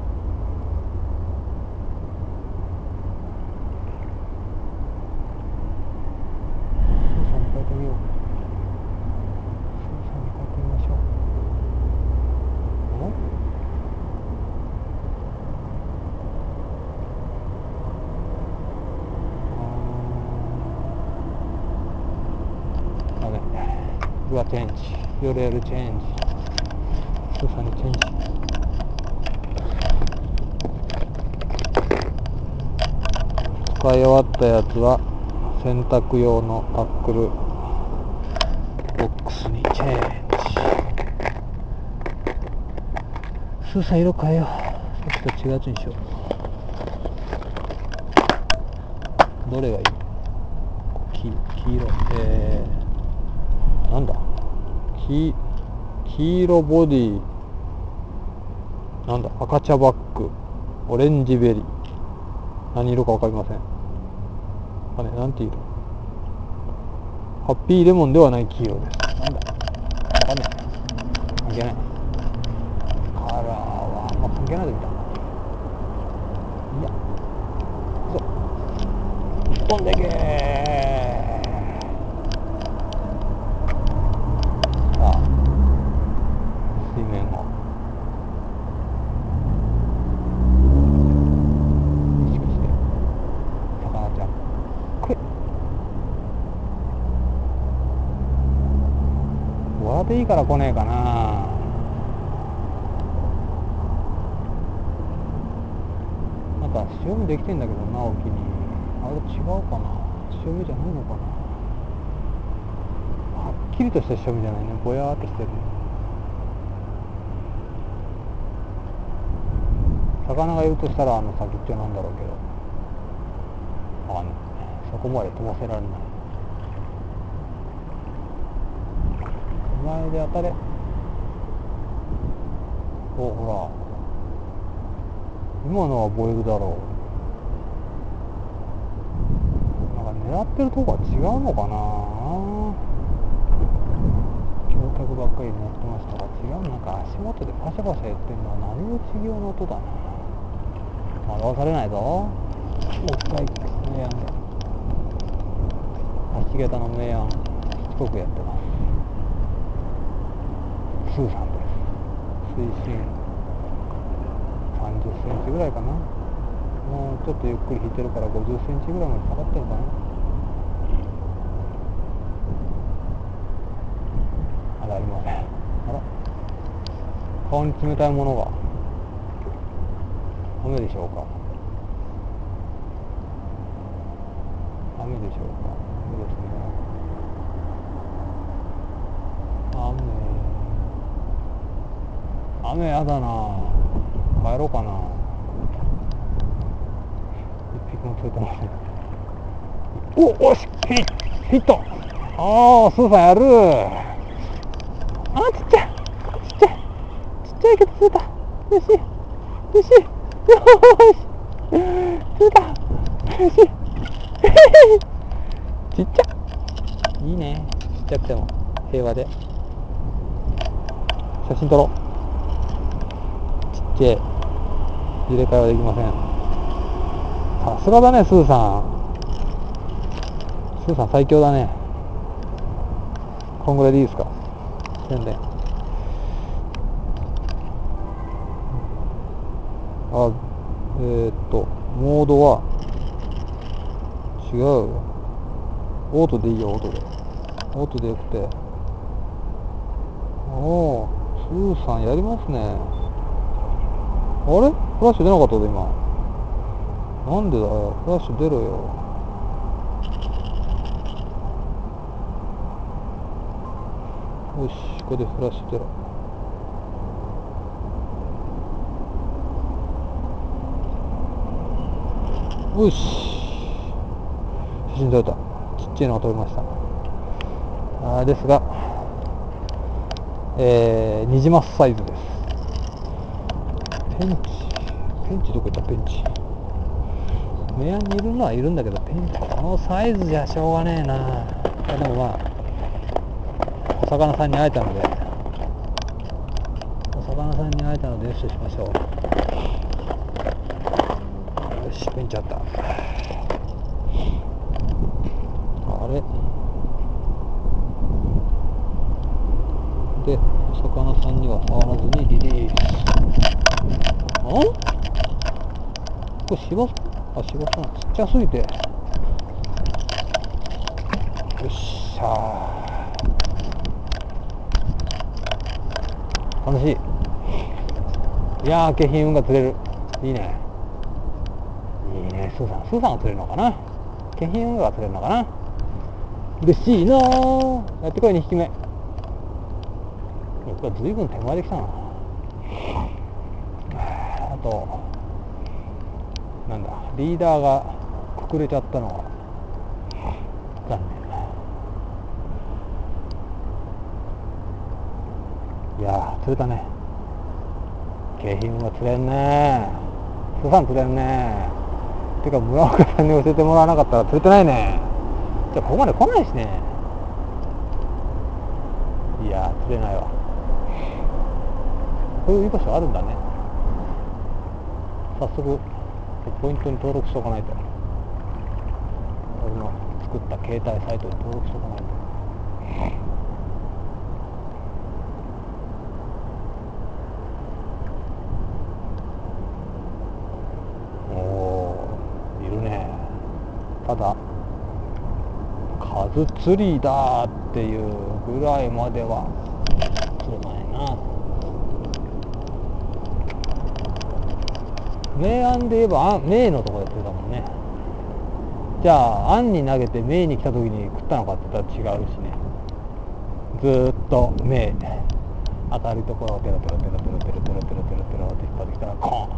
Speaker 1: スーさんに変えてみよう。スーさんに変えてみましょう。お？あれ、うわ、チェンジ。ヨレヨレチェンジ。スーさんにチェンジ。使い終わったやつは洗濯用のタックルボックスにチェンジ。スーさん色変えよう。さっきと違うやつにしよう。どれがいい？黄, 黄色。えー、なんだ 黄, 黄色ボディ、なんだ赤茶バック、オレンジベリー。何色か分かりません。あれ、なんて色？ハッピーレモンではない黄色です。なんだ分かんない。関係ない。カラーはあんま関係ないで見た。いや、そう飛んでけー。さあ、水面を意識して、魚ちゃん来い。ボラでいいから来ねえかな。 潮目できてんだけどな、沖に。あれ違うかな、潮目じゃないのかな。はっきりとした潮目じゃないね、ぼやーっとしてるね。魚がいるとしたらあの先っちょなんだろうけど、あのそこまで飛ばせられない。手前で当たれ。お、ほら今のはボイルだろう。なんか狙ってるとこは違うのかな。橋脚ばっかり乗ってますとか違う。なんか足元でパシャパシャ言ってるのは何打ち際の音だな。惑わされないぞ。もう一回明暗で橋桁の明暗しつこくやってます。スーさんです。水深さんじゅっセンチぐらいかな。もうちょっとゆっくり引いてるからごじゅっセンチぐらいまで下がってるかな。まだありません。あら、顔に冷たいものが。雨でしょうか。雨でしょうか。雨ですね。雨雨やだな。帰ろうかな。一匹も釣れてません。お、おし、ヒッヒット。ああ、スーさんやる。あー、ちっちゃいちっちゃいちっちゃいけど釣れた。よしよしよし釣れた。よしちっちゃいいね。ちっちゃくても平和で写真撮ろう。ちっちゃい入れ替えはできません。さすがだね、スーさん。スーさん最強だね。こんぐらいでいいですか、宣伝。あ、えー、っとモードは違うよ。オートでいいよ。オートでオートでよくて。おお、スーさんやりますね。あれフラッシュ出なかったぞ今。なんでだよ、フラッシュ出ろよ。よし、ここでフラッシュ出ろ。よし、写真撮れた。ちっちゃいのが撮れました。あですが、えー、ニジマスサイズです。ペンチペンチどこ行った。ペンチ目安にいるのはいるんだけど、ペンチこのサイズじゃしょうがねえな。でもまあお魚さんに会えたのでお魚さんに会えたのでよしとしましょう。よし、ペンチあった。あれでお魚さんには触らずにリリース。あ、これシバス、あ、シバスな、ちっちゃすぎて。よっしゃー、楽しい。いやー、景品運が釣れる。いいねいいね。スーさんスーさんが釣れるのかな。景品運が釣れるのかな。嬉しいなー。やってこいにひきめ。これずいぶん手前できたな。あとなんだ、リーダーがくくれちゃったのは残念。いやー、釣れたね。景品が釣れんね。スーさん釣れんね。てか村岡さんに教えてもらわなかったら釣れてないね。じゃあここまで来ないしね。いやー、釣れないわ。こういう居場所あるんだね。早速ポイントに登録しとかないと。俺の作った携帯サイトに登録しとかないと。おー、いるね。ただ数釣りだっていうぐらいまでは釣れないな。 明暗で言えばあん明のとこで釣れたもんね。じゃあ暗に投げて明に来た時に食ったのかって言ったら違うしね。ずーっと明明るいところをテロテロテロテロテロテロテロテロテロって引っ張ってきたらコーン。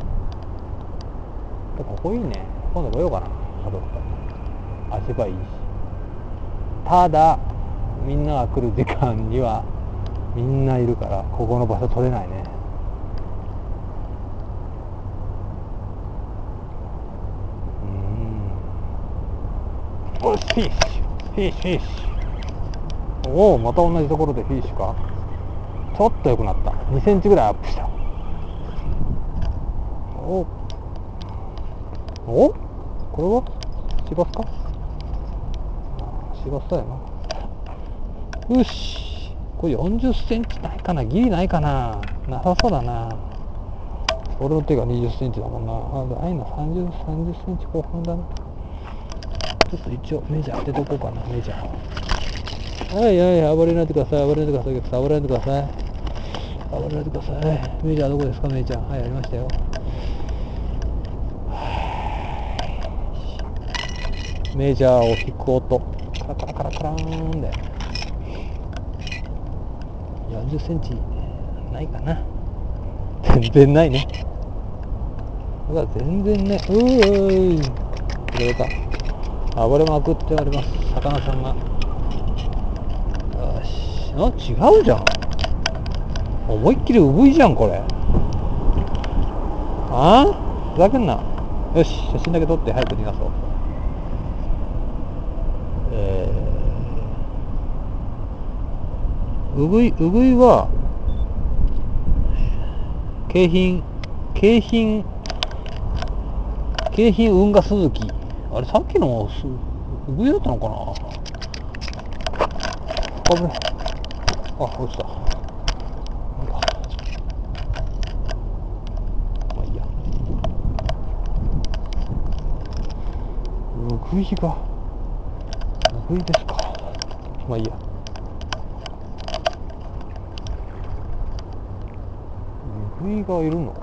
Speaker 1: ここいいね。今度来ようかな。家族と足場いいし。ただみんなが来る時間にはみんないるからここの場所取れないね。うーん。おしフィッシュフィッシュフィッシュ。おお、また同じところでフィッシュか。ちょっと良くなった。にセンチぐらいアップした。おお、これはシバスか。シバスだよな。よし、これよんじゅっセンチないかな。ギリないかな。なさそうだな。俺の手がにじゅっセンチだもんな。あ、ないな。さんじゅう、さんじゅっセンチ後半だな。ちょっと一応メジャー当てとこうかな。メジャー。はいはい、暴れないでください。暴れないでください。暴れないでください。暴れないでください。メジャーどこですか、メジャー。はい、ありましたよ。メジャーを引く音。カラカラカラカラーンで。よんじゅっセンチないかな。全然ないね。だから全然ね。うーい。釣れた。暴れまくっております。魚さんが。よし。あ、違うじゃん。思いっきりウグイじゃん、これ。ああ、ふざけんな。よし、写真だけ撮って早く逃がそう。えー、ウグイ、ウグイは、景品、景品、景品運河鈴木。あれ、さっきのウグイだったのかな。あぶね。あ、落ちた。まあいいや。ウグイが、ウグイですか。まあいいや。ウグイがいるの？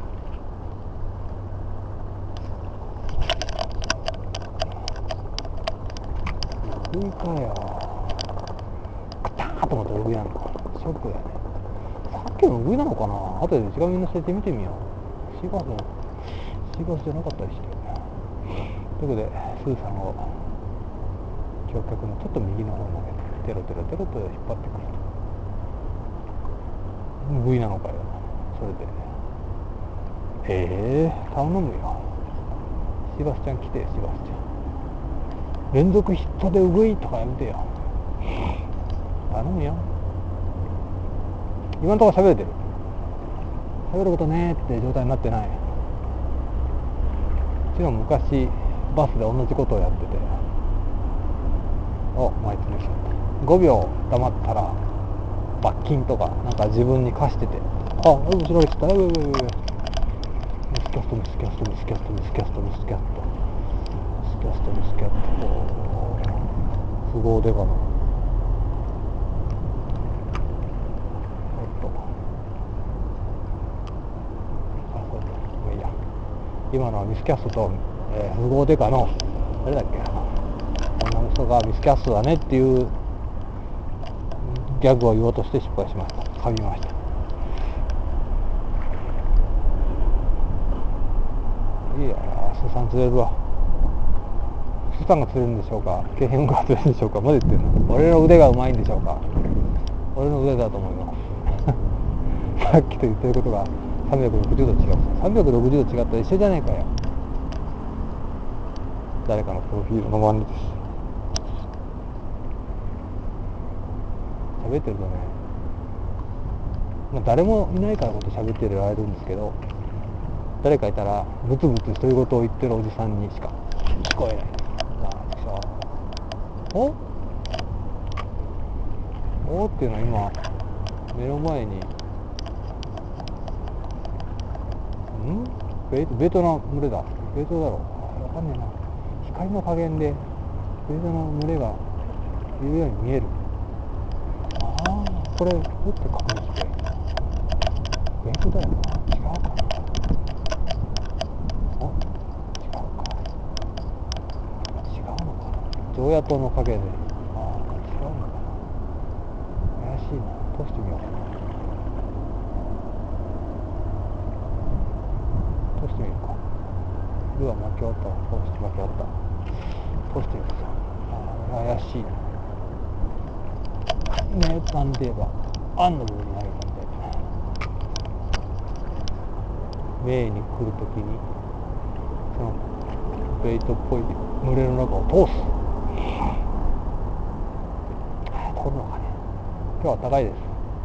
Speaker 1: ウグイかよ。カターと思ったらウグイなのか。ショックだよね。さっきのウグイなのかな。後で違うみんな捨てて見てみよう。シーバスの、シーバスじゃなかったりして。ということで、スーさんを橋脚のちょっと右の方までテロテロテロテロ引っ張ってくると。ウグイなのかよ。それで。ええー、頼むよ。シバスちゃん来てよ、シバスちゃん。連続ヒットでウグイとかやめてよ。頼むよ。今のところ喋れてる。喋ることねーって状態になってない。うちの昔バスで同じことをやってて、お、前詰めちゃった。ごびょう黙ったら罰金とかなんか自分に課してて、あ、後ろに来た。ううううミスキャストミスキャストミスキャストミスキャストミスキャストミスキャストミスキャスト不合デカの今のはミスキャストと、えー、富豪デカの誰だっけな、女の人がミスキャストだねっていうギャグを言おうとして失敗しました。噛みました。いいや、スーさん釣れるわ。スーさんが釣れるんでしょうか、景品が釣れるんでしょうか。まだ言ってんの。俺の腕がうまいんでしょうか。俺の腕だと思いますさっきと言ってることがさんびゃくろくじゅうど違う。さんびゃくろくじゅうど違ったら一緒じゃねえかよ。誰かのプロフィールの真似です。喋ってるとね、まあ、誰もいないからこそ喋ってられるんですけど、誰かいたらブツブツそういうことを言ってるおじさんにしか聞こえない。まあおおっていうのは今目の前にんベベトの群れだ。ベトだろう。わかんねえな。光の加減でベトの群れがいるように見える。ああ、これどうやって確認してベトだよな。違うかな。 常夜灯の影で、ああ、違うのかな。怪しいな。通してみようかな。通してみるか。ルアー巻き終わったわ。通して巻き終わった。通してみるか。ああ、怪しいな。ね、なんで言えば、アンの棒に投げたみたいな。メイに来るときに、そのベイトっぽい群れの中を通す。通るのかね。今日は高いです。ん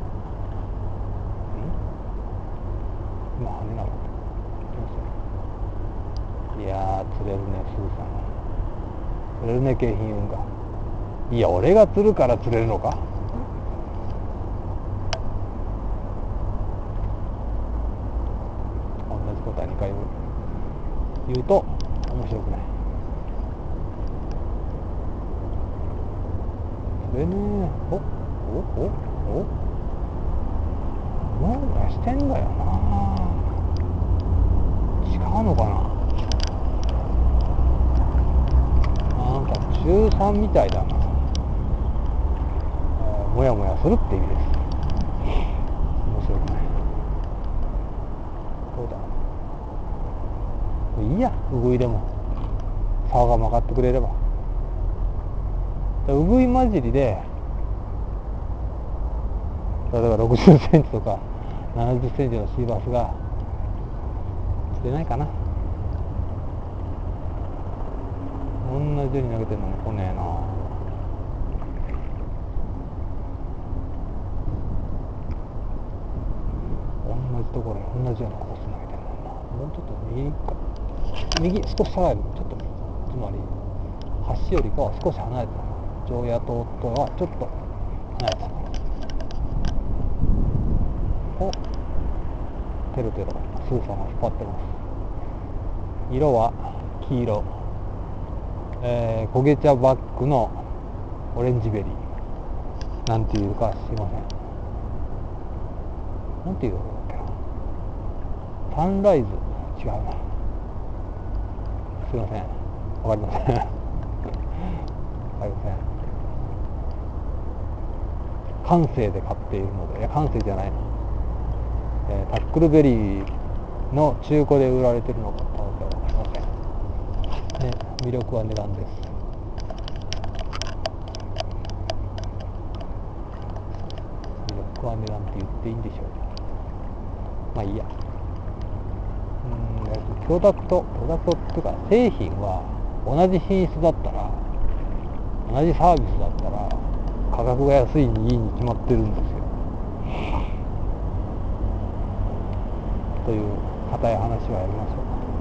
Speaker 1: 今跳ねなかった。いやー、釣れるね、スーさん。釣れるね、景品運が。いや、俺が釣るから釣れるのか。同じことはにかい言うと面白くない。それね、おおおおもやもやしてんだよな。違うのかな。なんか中さんみたいだな。もやもやするって意味です。面白くない。どうだ。いいや、ウグイでも竿が曲がってくれれば。ウグイ混じりで、例えばろくじゅっセンチとかななじゅっセンチのシーバスが釣れないかな。同じように投げてるのに来ねえな。同じところに同じようなコース投げてるもんな。もうちょっと右か、右少し下がる。ちょっと右、つまり橋よりかは少し離れてる。常夜灯とはちょっと離れてる。お、テロテロスーさんが引っ張ってます。色は黄色、えー、焦げ茶バックのオレンジベリー、なんていうか知りません。なんていうのだっけな。サンライズ、違うな。すいません、わかりません。わかりません。感性で買っているので、いや感性じゃないな、えー、タックルベリーの中古で売られているのか可能性はわかりません、ね、魅力は値段です。魅力は値段って言っていいんでしょうか。まあいいや。うーん、プロダクトプロダクトっていうか製品は同じ品質だったら、同じサービスだったら価格が安いにいいに決まってるんですよ。という硬い話はやりましょ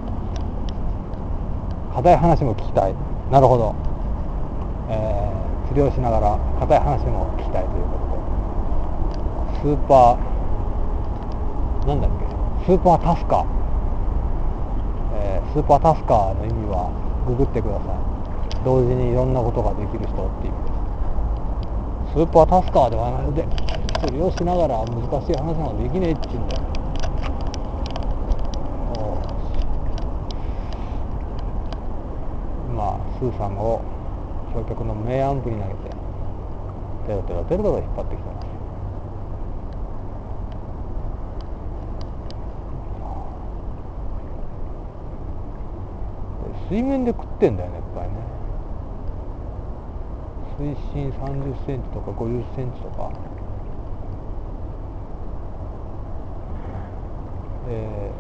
Speaker 1: う。硬い話も聞きたい。なるほど、えー、釣りをしながら硬い話も聞きたいということで、スーパーなんだっけスーパータスカー、えー、スーパータスカーの意味はググってください。同時にいろんなことができる人っていう意味です。スーパータスカーではなくて、釣りをしながら難しい話ができねえっちゅうんだよ。今スーさんを橋脚の明暗部に投げてテロテロテロテロ引っ張ってきてます。水面で食ってんだよね、いっぱいね。水深さんじゅっセンチとかごじゅっセンチとか、え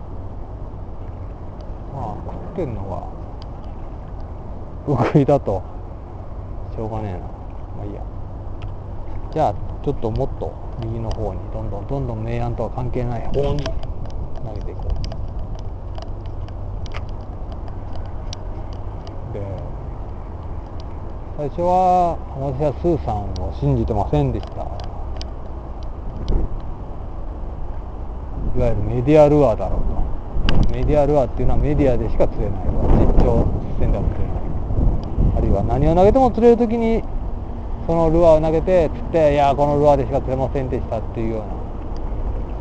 Speaker 1: ー、まあ食ってんのがウグイだとしょうがねえな。まあいいや。じゃあちょっともっと右の方にどんどんどんどん明暗とは関係ない方に投げていこう。で、最初は私はスーさんを信じてませんでした。いわゆるメディアルアーだろうと。メディアルアーっていうのはメディアでしか釣れない。実況実践では釣れない。あるいは何を投げても釣れるときにそのルアーを投げて釣って、いやこのルアーでしか釣れませんでしたっていうような、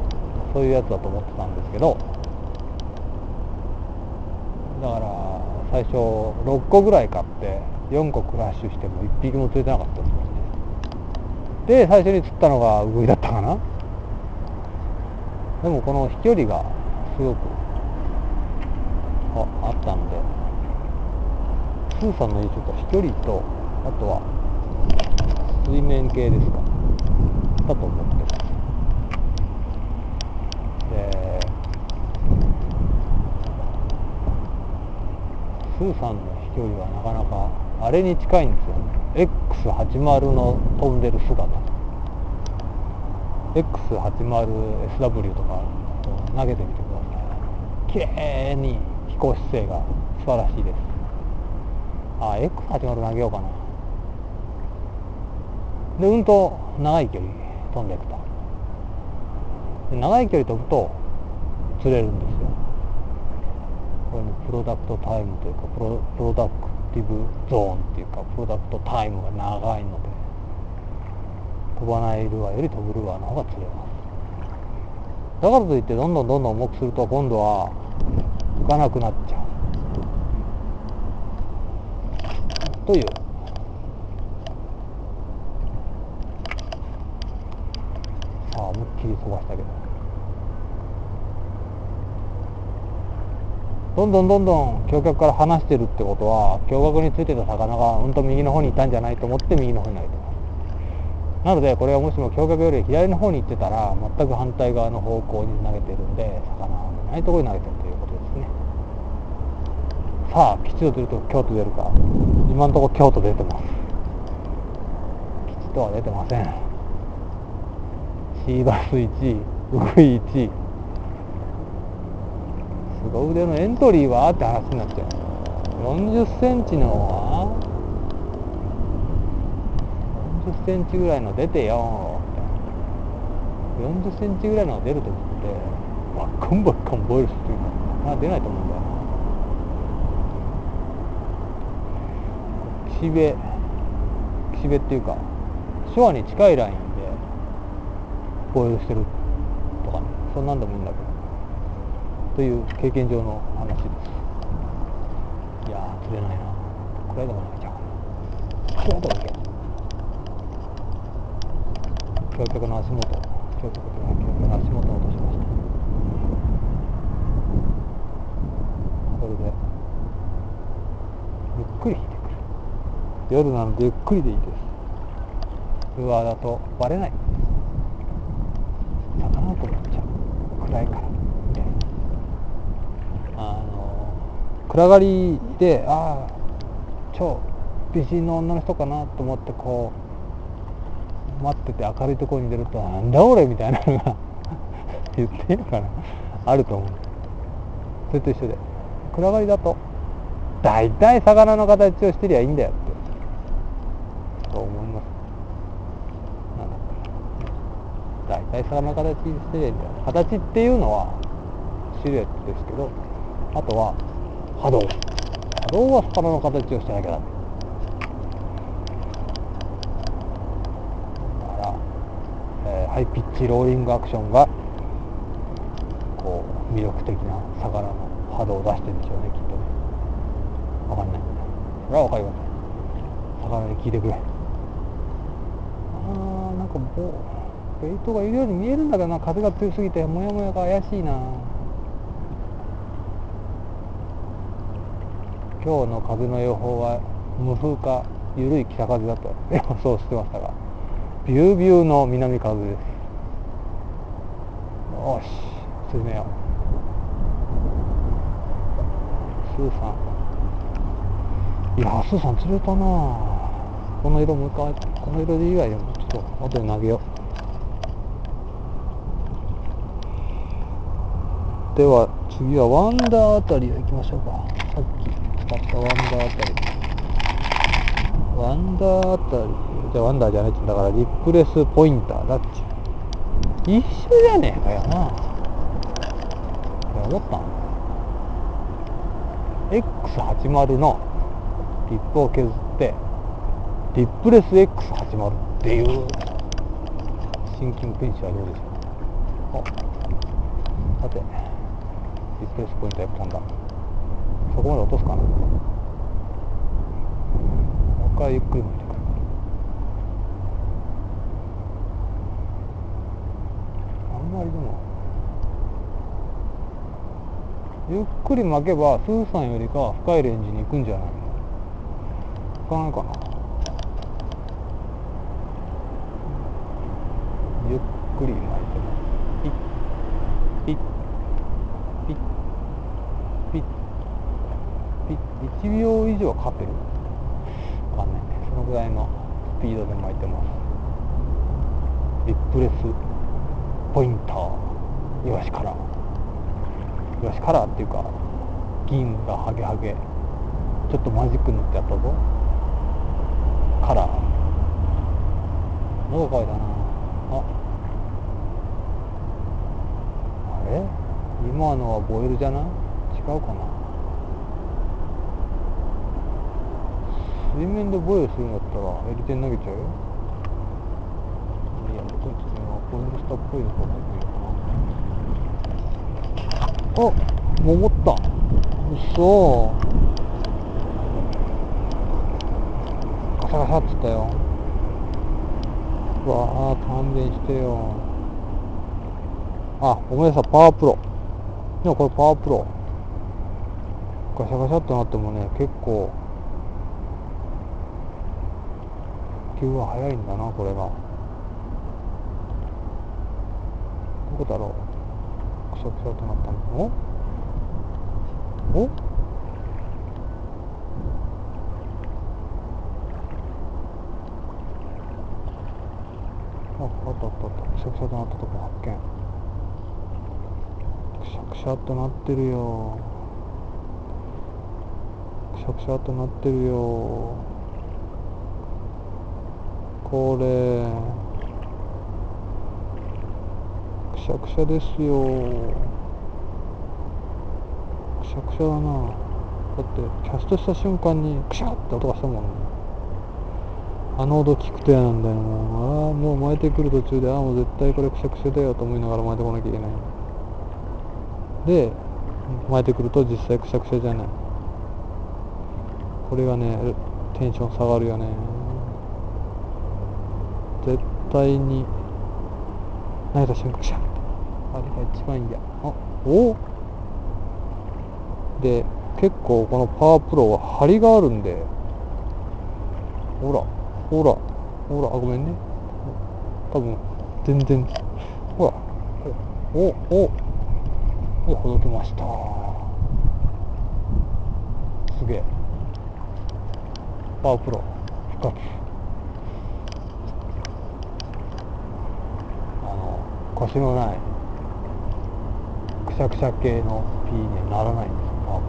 Speaker 1: そういうやつだと思ってたんですけど、だから最初ろっこぐらい買ってよんこクラッシュしてもいっぴきも釣れてなかったですね。で最初に釣ったのがウグイだったかな。でもこの飛距離がすごく あ, あったので、スーさんのいいちょっと飛距離と、あとは水面系ですかだと思ってます。でスーさんの飛距離はなかなかあれに近いんですよね。 エックスはちじゅう の飛んでる姿、 エックスはちじゅうエスダブリュー とか投げてみてください。綺麗に飛行姿勢が素晴らしいです。あ、エックスはちじゅう 投げようかな。でうんと長い距離飛んでいくと、で長い距離飛ぶと釣れるんですよ。これにプロダクトタイムというかプ ロ, プロダクティブゾーンっていうかプロダクトタイムが長いので、飛ばないルアーより飛ぶルアーの方が釣れます。だからといってどんどんどんどん重くすると今度は浮かなくなっちゃうという、さあ思いっきり飛ばしたけど、どんどんどんどん橋脚から離してるってことは橋脚についてた魚がうんと右の方にいたんじゃないと思って右の方に投げてます。なのでこれはもしも橋脚より左の方に行ってたら全く反対側の方向に投げてるんで、魚がないところに投げてるということですね。さあ吉と出ると京都出るか。今のところ京都出てます。吉とは出てません。シーバスいち、ウグイいち、凄腕のエントリーはって話になっちゃう。よんじゅっセンチのはよんじゅっセンチぐらいの出てよみたいな。よんじゅっセンチぐらいの出るときってバッコンバッコンボイルしてるからなかなか出ないと思うんだよな。岸辺岸辺っていうかショアに近いラインでボイルしてるとかね、そんなんでもいいんだけどという経験上の話です。いやー釣れないな。これでも投げちゃうかな。これでもいける。橋脚の足元、橋脚というか橋脚の足元を落としました。これでゆっくり引いてくる。夜なのでゆっくりでいいです。ルアーだとバレない。魚だと思っちゃう。暗いからみたいな。あの暗がりで、ああ超美人の女の人かなと思ってこう待ってて明るいところに出るとなんだ俺みたいなのが言っていいのかな、あると思う。それと一緒で暗がりだとだいたい魚の形をしてりゃいいんだよってそう思います。なんだだいたい魚の形してりゃいいんだよ。形っていうのはシルエットですけど、あとは波動波動は魚の形をしてなきゃダメだから、えー、ハイピッチローリングアクションがこう魅力的な魚の波動を出してるんでしょうね、きっとね。分かんない。それは分かりません。魚に聞いてくれ。あーなんかもうベイトがいるように見えるんだけどな。風が強すぎてモヤモヤが怪しいな。今日の風の予報は無風か緩い北風だと予想してましたが、ビュービューの南風です。よし進めよう。スーさん、いやスーさん釣れたな。この色もう一回、この色で以外でもちょっと後で投げよう。では次はワンダーあたりへ行きましょうか。さっき使ったワンダーあたり、ワンダーあたりじゃあワンダーじゃないってだからリップレスポインターだっち。一緒じゃねえかよな。思ったん エックスはちじゅう のリップを削ってリップレス エックスはちじゅう っていうシンキングピンチはどうでしょう。さてリップレスポイントやっぱ飛んだ。 そこまで落とすかな。もう一回ゆっくり巻いてくる。あんまりでもゆっくり巻けばスーさんよりか深いレンジに行くんじゃないの？行かないかな。ゆっくり巻いてもピッピッピッピッピッいちびょう以上かかってる？わかんないね。そのぐらいのスピードで巻いてます。リップレスポインターイワシカラー、イワシカラーっていうか銀がハゲハゲちょっとマジック塗ってあったぞ。カラー。喉乾いたなあ。あれ今のはボイルじゃない？違うかな。水面でボイルするんだったらエリテン投げちゃうよ。いや、こっちはボイルしたっぽいのかな。あ、潜った。うそー。ガサガサって言ったよ。うわあ、勘弁してよ。あ、ごめんなさい、パワープロ。でもこれパワープロ。ガシャガシャってなってもね、結構普及は早いんだな、これが。どこだろう。クシャクシャってなったの。おおあ、あったあったあった。くしゃくしゃとなったとこ発見。くしゃくしゃっとなってるよ。くしゃくしゃっとなってるよ。これくしゃくしゃですよ。くしゃくしゃだな。だってキャストした瞬間にくしゃって音がしたもんね。あの音聞くと嫌なんだよ。もうああもう巻いてくる途中で、ああもう絶対これくしゃくしゃだよと思いながら巻いてこなきゃいけない。で巻いてくると実際くしゃくしゃじゃない。これがねテンション下がるよね。絶対に投げた瞬間くしゃって、あれが一番いいんだ。あおで結構このパワープロは張りがあるんで、ほらほらほら、あごめんね、多分全然ほらおおおおほどけました。すげえパワープロ復活。あのコシのないくしゃくしゃ系の P にはならないんですよ、パワープ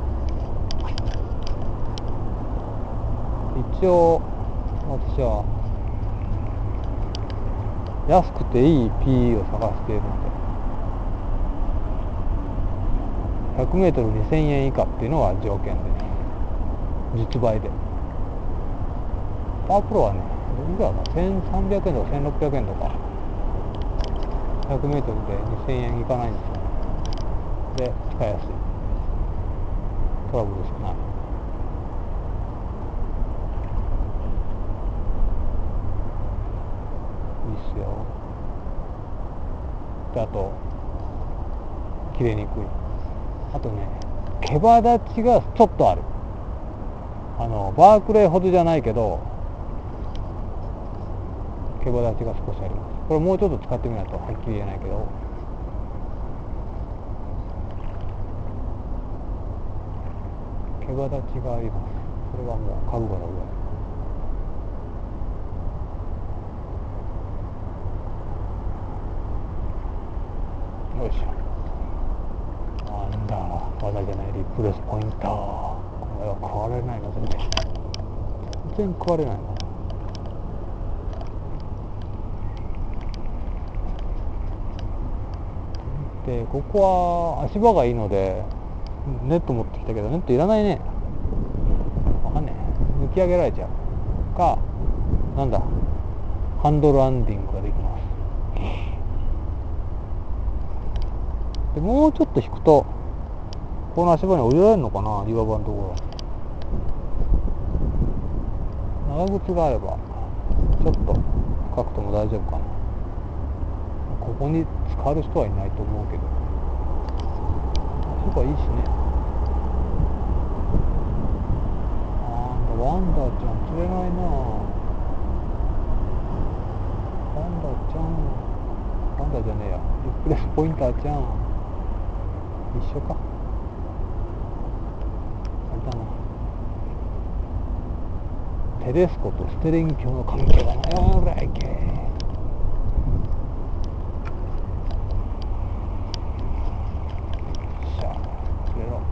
Speaker 1: ロ。一応私は安くていい P を探しているので、ひゃくメートルにせんえん以下っていうのが条件です。実売で。パワープロはね、いくらだせんさんびゃくえんとかせんろっぴゃくえんとか、ひゃくメートルでにせんえんいかないんですよね。で使いやすい、トラブル少ない。いいっすよ。であと切れにくい。あとね毛羽立ちがちょっとある。あのバークレーほどじゃないけど毛羽立ちが少しあります。これもうちょっと使ってみないとはっきり言えないけど、毛羽立ちがあります。これはもう覚悟の上。よいしょ。なんだ技じゃない、リプレスポインター。これは食われないの全然全然食われないの。でここは足場がいいのでネット持ってきたけどネットいらないね。わかんねえ、抜き上げられちゃうか。なんだハンドランディングができます。でもうちょっと引くとこの足場に降りられるのかな、岩場のところ。長靴があればちょっと深くても大丈夫かな。ここに浸かる人はいないと思うけど、足場いいしね。あんたワンダーちゃん釣れないな。ワンダーちゃん、ワンダーじゃねえや、リプレスポインターちゃん一緒か。あれだな、テレスコとステレン鏡の関係だな。よーらいけ。しゃあ釣れろ。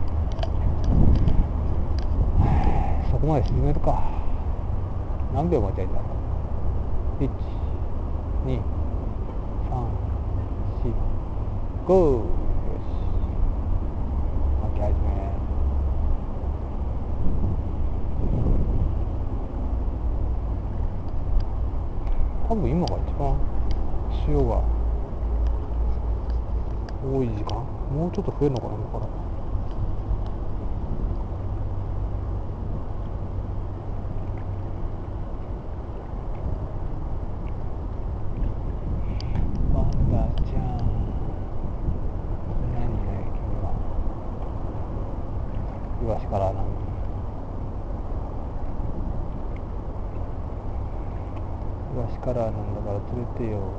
Speaker 1: そこまで沈めるか。何秒待ちゃいいんだろう。いち、に、さん、し、ご。よし、巻き始め。多分今が一番潮が多い時間。もうちょっと増えるのかな、今から。ワンダーちゃん、何ね、君は。イワシから何。イワシカラーなんだから釣れてよ。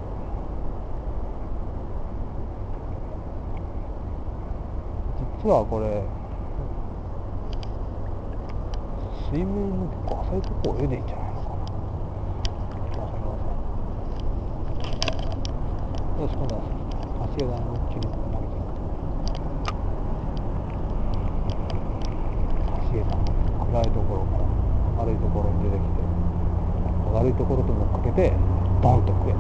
Speaker 1: 実はこれ水面の結構浅いとこ泳いでいいんじゃないのかな。わかりません。よし、今度は足枝の切り投げていく。足枝の暗いところから明るいところに出てきて、明るいところともかけてドンと食え。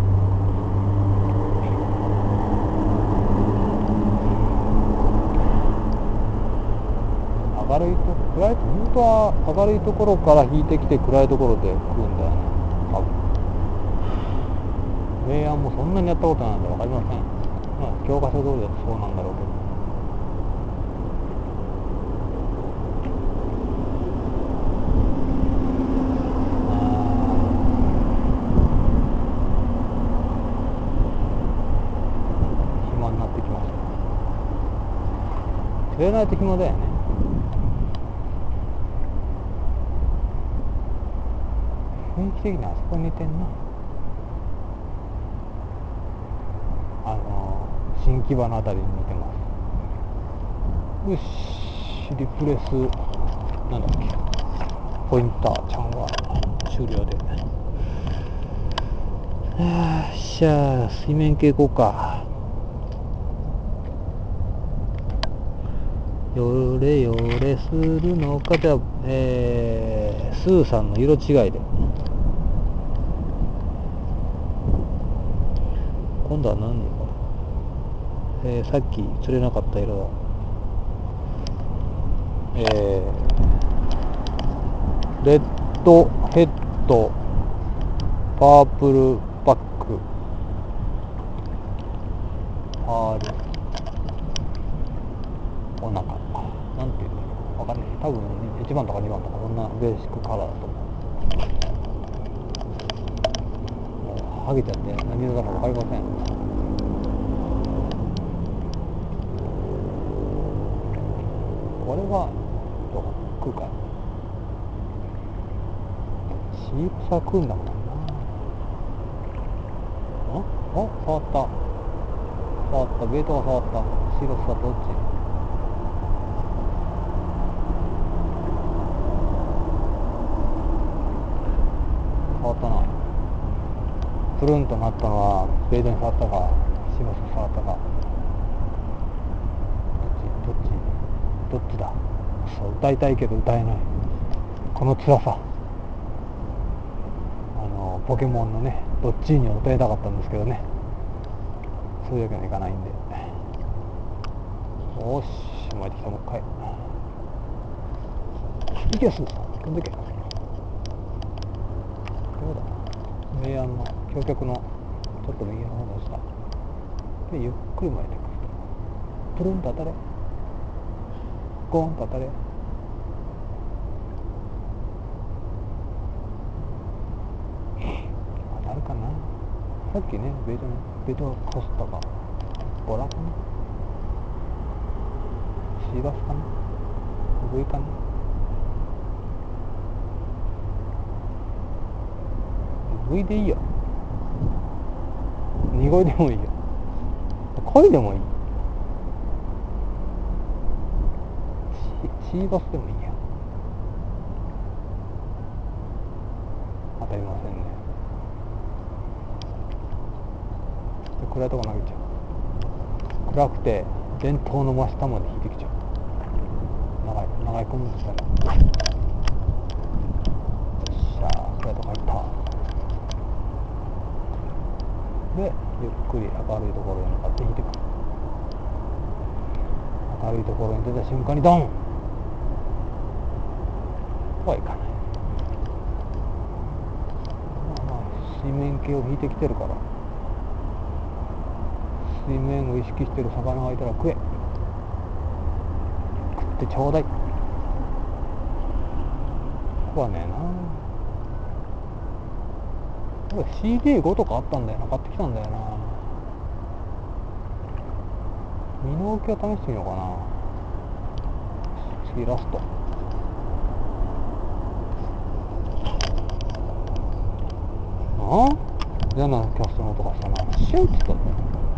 Speaker 1: 明るいと暗いと、本当は明るいところから引いてきて暗いところで食うんだよね、多分。明暗もそんなにやったことないんで分かりません。まあ教科書通りだとそうなんだろうけど。暇になってきました。釣れないと暇だよね。雰囲気的にあそこに似てんな。あの新木場のあたりに似てます。よし、リプレスなんだっけ、ポインターちゃんは終了で。よっしゃ、水面系行こうか。よれよれするのか。じゃあ、えー、スーさんの色違いで。今度は何これ、えー、さっき釣れなかった色だ。えー、レッドヘッドパープルバックパールお腹なんていうんだろう、わかんない。多分いちばんとかにばんとかそんなベーシックカラーだと思う。もうハゲちゃって何色だかわかりません。これがどう食うか。チープさ食うんだもんな。ああ、触った。触った。ベートが触った。シロスはどっち？触ったな。プルンとなったのはベートに触ったか、シロスに触ったか。どっちどっちどっちだ。そう、歌いたいけど歌えない。この辛さ。あの、ポケモンのね、どっちに歌いたかったんですけどね。そういうわけにはいかないんで。よし、巻いてきた。もう一回。いけす。飛んでけ。どうだ。明暗の橋脚のちょっと右の方に落ちた。で、ゆっくり巻いていく。プルンと当たれ。 ゴーンと当たれ。当たるかな。さっきね、ベイトのベイトがこすったか。ボラかな。シーバスかな。ウグイかな。ウグイでいいよ。ニゴイでもいいよ。恋でもいい。シーバスでもいいや。当たりませんね。で暗いとこ投げちゃう。暗くて電灯の真下まで引いてきちゃう。長い長い込むんですよね。よっしゃー、暗いとこ入った。でゆっくり明るいところに向かって引いてくる。明るいところに出た瞬間にドンとはいかない。まあまあ水面系を引いてきてるから、水面を意識してる魚がいたら食え、食ってちょうだい。食わねえな。これ シーディーご とかあったんだよな。買ってきたんだよな。ミノ置きを試してみようかな。次ラスト。ああ嫌なキャストの音がしたな。シュンって言ったんだよ。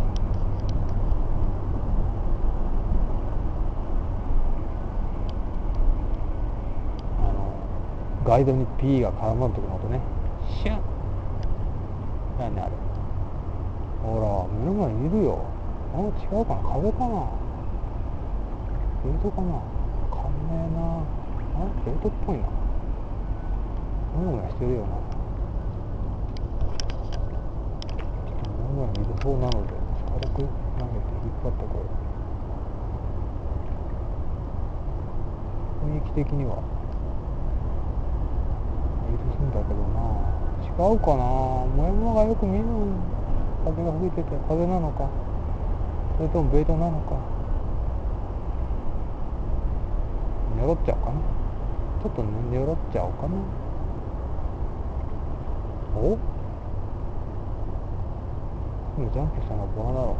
Speaker 1: あのガイドに P が絡まる時の音ね。シュン。何あれ。ほら目の前にいるよ。あ、違うかな。風かな。ベルトかな。わかんねえな。あ、ベルトっぽいな。もやもやしてるよな。ちょっともやもや見るそうなので軽く投げて引っ張ってこう。雰囲気的にはいるんだけどな。違うかな。もやもやがよく見えない。風が吹いてて風なのか、それともベイトなのか。にょろっちゃうかな。ちょっとね、にょろっちゃおうかな。お？今ジャンプしたのはボラだろ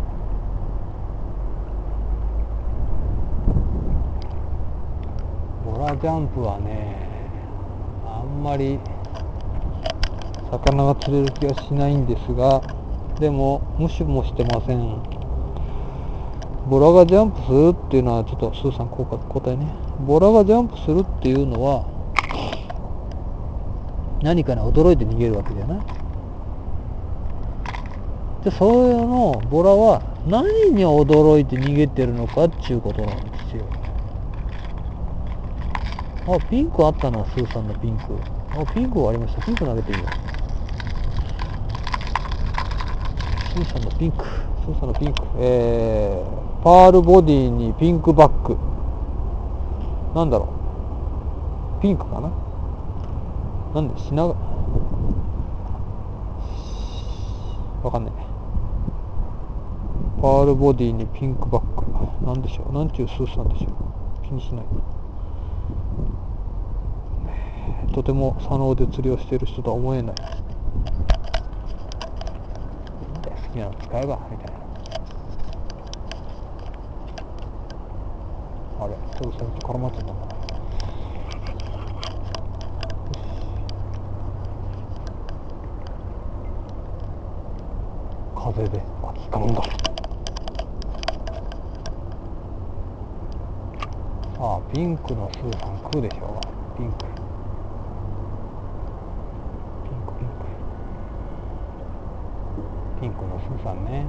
Speaker 1: う。ボラジャンプはね、あんまり魚が釣れる気がしないんですが、でも無視もしてません。ボラがジャンプするっていうのは、ちょっとスーさん答えね。ボラがジャンプするっていうのは何かに驚いて逃げるわけじゃない。で、そのボラは何に驚いて逃げてるのかっていうことなんですよ。あ、ピンクあったな、スーさんのピンク。あ、ピンクがありました。ピンク投げてみよう。スーさんのピンク。スーさんのピンク。えー、パールボディにピンクバック。なんだろう。ピンクかな。なんで品がわかんない。パールボディにピンクバック。なんでしょう。なんちゅうスーさんでしょう。気にしない。とても左脳で釣りをしている人とは思えない。好きなの使えばみたいな。あれ、ちょっと先絡まっちゃったかな。風で空き缶が。さあ、ピンクのスーさん食うでしょうが。ピンク。ピンク、ピンク。ピンクのスーさんね。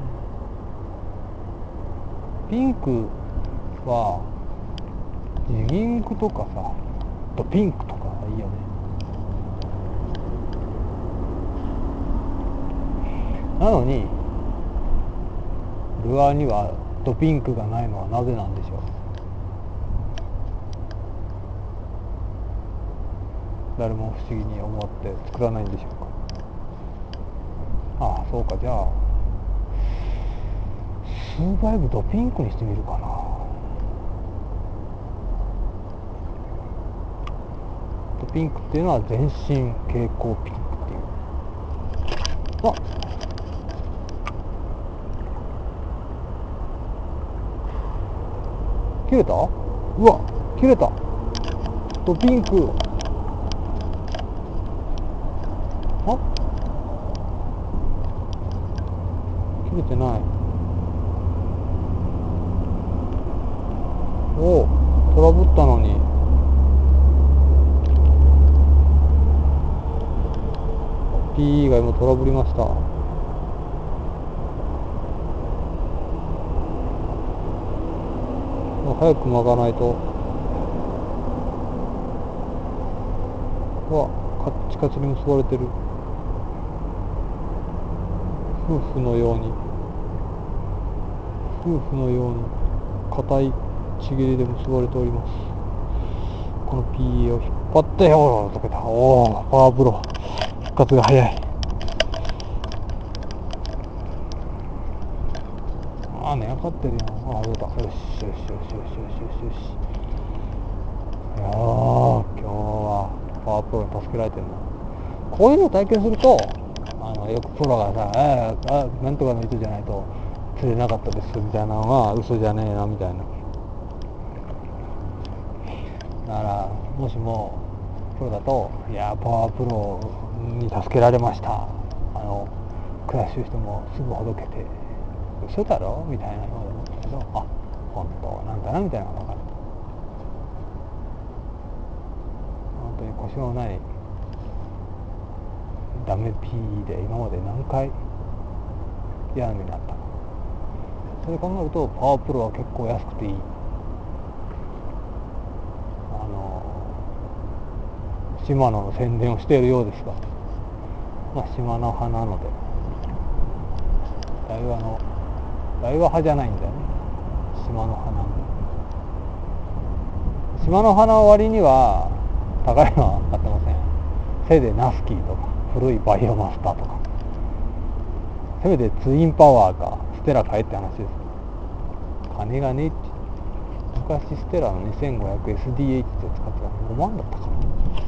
Speaker 1: ピンクは、ジギングとかさ、ドピンクとかいいよね。なのに、ルアーにはドピンクがないのはなぜなんでしょう。誰も不思議に思って作らないんでしょうか。ああ、そうか。じゃあスーバイブドピンクにしてみるかな。 ピンクっていうのは全身蛍光ピンクっていう。あ、切れた？うわ、切れた。とピンク。あ、切れてない。おお、トラブったのに。P 以外もトラブりました。早く巻かないと。うわ、カッチカチに結ばれてる。夫婦のように夫婦のように硬いちぎりで結ばれております。この P を引っ張って、おお、溶けた。おお、パワープロ復活が早い。ああ、寝やかってるやん。ああ、出た。よしよしよしよしよしよし。いやー、今日はパワープロに助けられてるな。こういうのを体験すると、あのよくプロがさ、ああ、なんとかの糸じゃないと釣れなかったですみたいなのは嘘じゃねえなみたいな。だからもしもプロだと、いやパワープロに助けられました、あのクラッシュしてもすぐほどけて、嘘だろみたいなので思ったけど、あ、本当なんだなみたいなのが分かる。本当に故障のないダメ P で今まで何回嫌になった。それ考えるとパワープロは結構安くていい。あのシマノの宣伝をしているようですが、まあシマノ派なので、ダイワのダイワ派じゃないんだよね、シマノ派なんで。シマノ派の割には高いのは買ってません。せいでナスキーとか古いバイオマスターとか、せめてツインパワーかステラ買えって話です。金がねえって。昔ステラの にせんごひゃくエスディーエイチ って使ってたらごまんだったかな。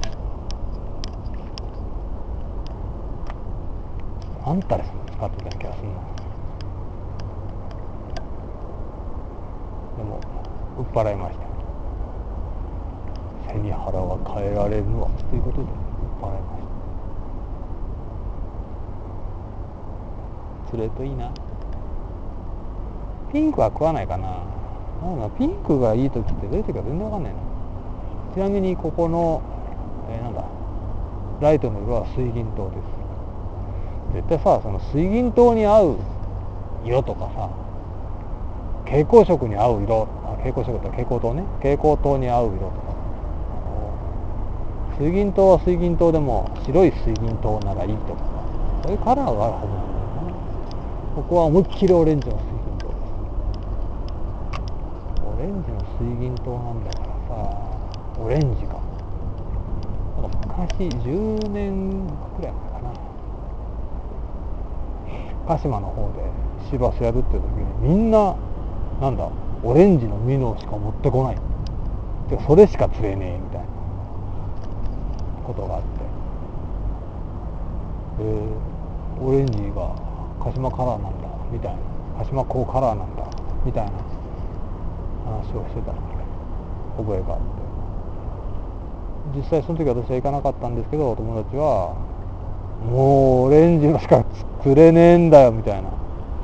Speaker 1: あんたで使ってた気がするな。でも売っ払いました。背に腹は変えられるわということで売っ払いました。釣れるといいな。ピンクは食わないかな。なんだ、ピンクがいい時ってどういう時か全然わかんないな。ちなみにここの、えー、なんだライトの色は水銀灯です。絶対さ、その水銀灯に合う色とかさ、蛍光色に合う色、蛍光色って蛍光灯ね、蛍光灯に合う色とか、水銀灯は水銀灯でも白い水銀灯ならいいとか、そういうカラーがあるはずなんだよな。ここは思いっきりオレンジの水銀灯です。オレンジの水銀灯なんだからさ、オレンジか。なんか昔じゅうねんくらい前かな、鹿島の方でシバスやるっていう時に、みんななんだオレンジのミノしか持ってこない、でそれしか釣れねえみたいなことがあって、でオレンジが鹿島カラーなんだみたいな、鹿島港カラーなんだみたいな話をしてた覚えがあって、実際その時私は行かなかったんですけど、お友達はもうオレンジのしか釣れねえんだよみたいなあ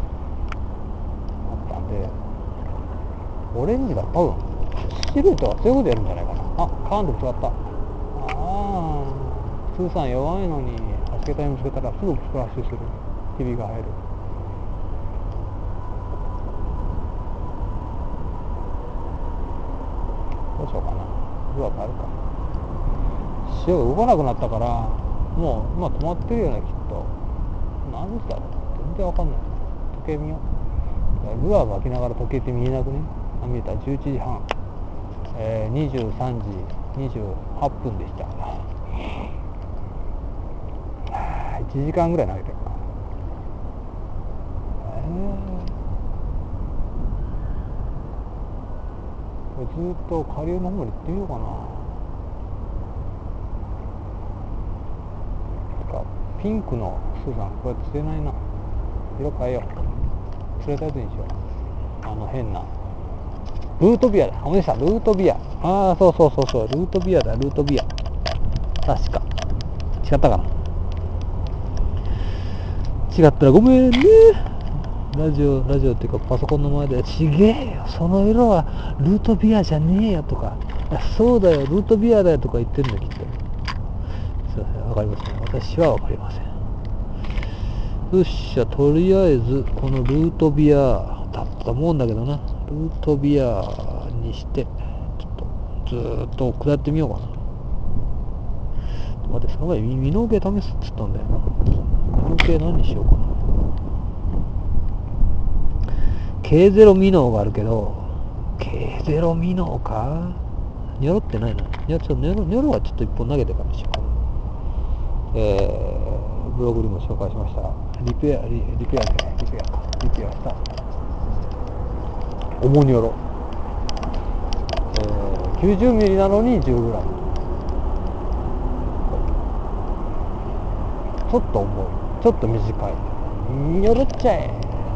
Speaker 1: ったんで、オレンジが多分シルエットはそういうことやるんじゃないかな。あ、カーンとぶつかった。ああ、スーさん弱いのにはち桁にぶつけたらすぐスプラッシュする、ひびが入る。どうしようかな、ルアー変えるか。潮が動かなくなったから、もう今止まってるよねきっと。何時だろう、全然わかんない。時計見よう。ルアーが開きながら時計って見えなくね。あ、見えた。じゅういちじはん、えー、にじゅうさんじにじゅうはっぷんでした。いちじかんぐらい投げてるか。えー、これずっと下流の方まで行ってみようかな。 ピンクのスーザン、これ釣れないな。色変えよう。釣れたやつにしよう。あの変なルートビアだ。お姉さん、ルートビア。ああ、そうそうそうそう、ルートビアだ、ルートビア。確か。違ったかな。違ったらごめんね。ラジオ、ラジオっていうかパソコンの前で、ちげえよ、その色はルートビアじゃねえよとか、そうだよ、ルートビアだよとか言ってるんだ、きっと。すいません、わかりません。私はわかりません。よっしゃ、とりあえず、このルートビアだったと思うんだけどな。ルートビアにして、ちょっと、ずーっと下ってみようかな。待って、その前にミノー系試すっつったんだよな。ミノー系何にしようかな。ケーゼロ ミノーがあるけど、ケーゼロ ミノーかニョロってないな。いや、ちょっとニョロ、ニョロはちょっと一本投げてからにしようかな。えー、ブログにも紹介しました。リペア、リ, リペアじゃない、リペアか。リペアした。オモニョロ。えー、きゅうじゅうミリなのに じゅうグラム。ちょっと重い。ちょっと短い。ニョロっちゃえ。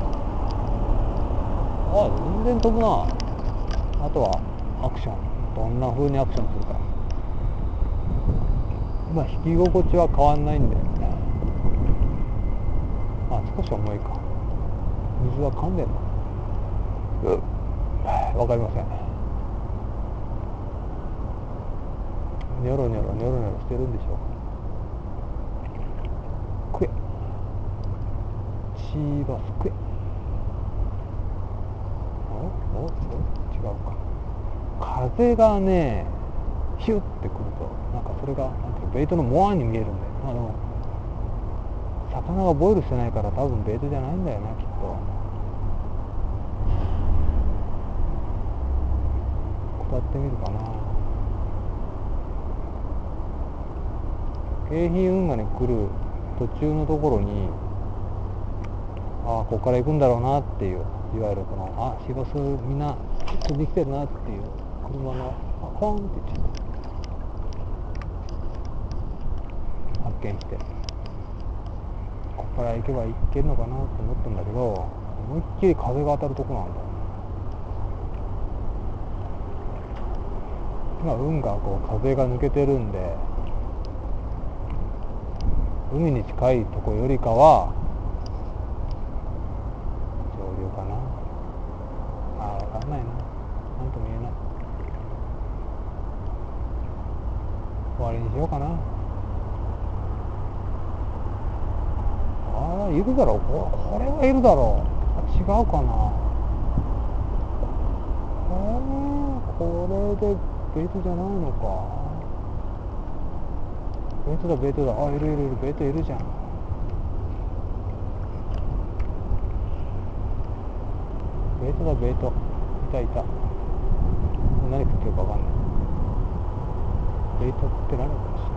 Speaker 1: あ、全然飛ぶな。あとはアクション。どんな風にアクションするか。まあ引き心地は変わんないんで。あ、少し重いか。水は噛んでんの。うん。わかりません。ニョロニョロニョロニョロしてるんでしょうか。クエ。チーバスクエ。おおお違うか。風がね、ヒュッてくると、なんかそれがなんていうかベイトのモアに見えるんだよ。まあでも魚がボイルしてないから多分ベイトじゃないんだよな、きっと。下ってみるかな。京浜運河に来る途中のところに、ああここから行くんだろうなっていう、いわゆるこのあシーバスみんな飛んできてるなっていう車のあホーンって言っちゃった発見して、ここから行けば行けるのかなと思ったんだけど、思いっきり風が当たるとこなんだよ。今運がこう風が抜けてるんで、海に近いとこよりかは上流かな。ああ分かんないな、なんとも言えない。終わりにしようかな。ああいるだろう、ここれはいるだろう。違うかな。えー、これでベイトじゃないのか。ベイトだベイトだ、あいるいるいる、ベイトいるじゃん。ベイトだベイト、いたいた。何食ってるか分かんない。ベイトって何かもしれない。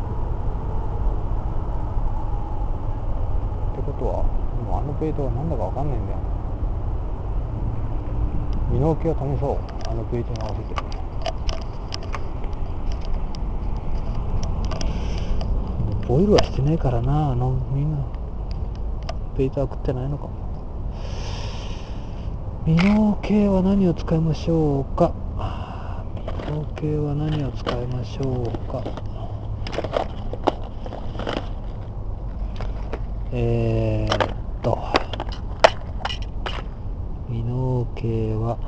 Speaker 1: ってことはでもあのベイトは何だか分かんないんだよ。ミノー系を試そう。あのベイトに合わせて。ボイルはしてないからな、あのみんなベイトは食ってないのかも。ミノー系は何を使いましょうか。ミノー系は何を使いましょうか。えーっとミノー系は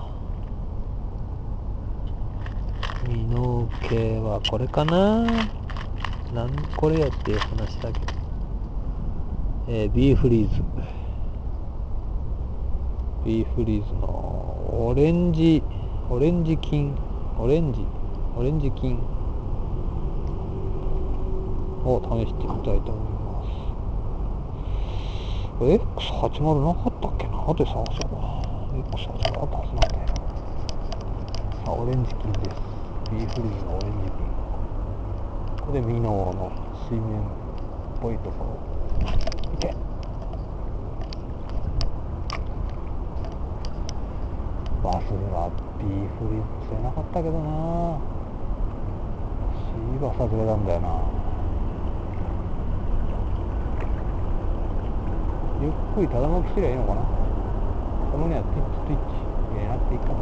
Speaker 1: ミノー系はこれかな。なんこれよっていう話だけど、えー、ビーフリーズビーフリーズのオレンジオレンジ金オレンジオレンジ金を試してみたいと思います。これ エックスはちじゅう なかったっけな。後で探そうか。 エックスはちじゅう あったはずなんだよ。さあオレンジ金です。ビーフリーズのオレンジ金、これでミノーの水面っぽいところいけ。バスではビーフリーズ釣れなかったけどな。シーバスは釣れたんだよな。 ゆっくりただ巻きすりゃいいのかな。たまにはトゥイッチトゥイッチ入れなくていいかと。た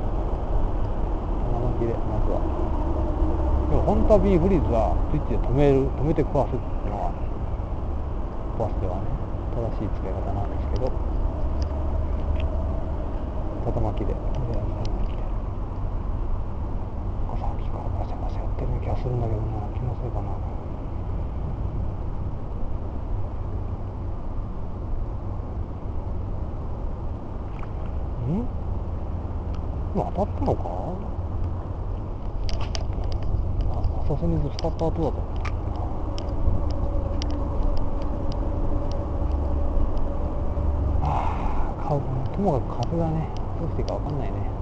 Speaker 1: だ巻きでまずは。でも本当は B フリーズはトゥイッチで止める止めて壊すっていうのがコースではね正しい使い方なんですけど、ただ巻きでさっきからバシャバシャやってる気がするんだけどな、気のせいかな。ん？今当たったのか？あ、浅瀬にぶつかった後だと思った。ああ、ともかく風がね、どうしていいか分かんないね。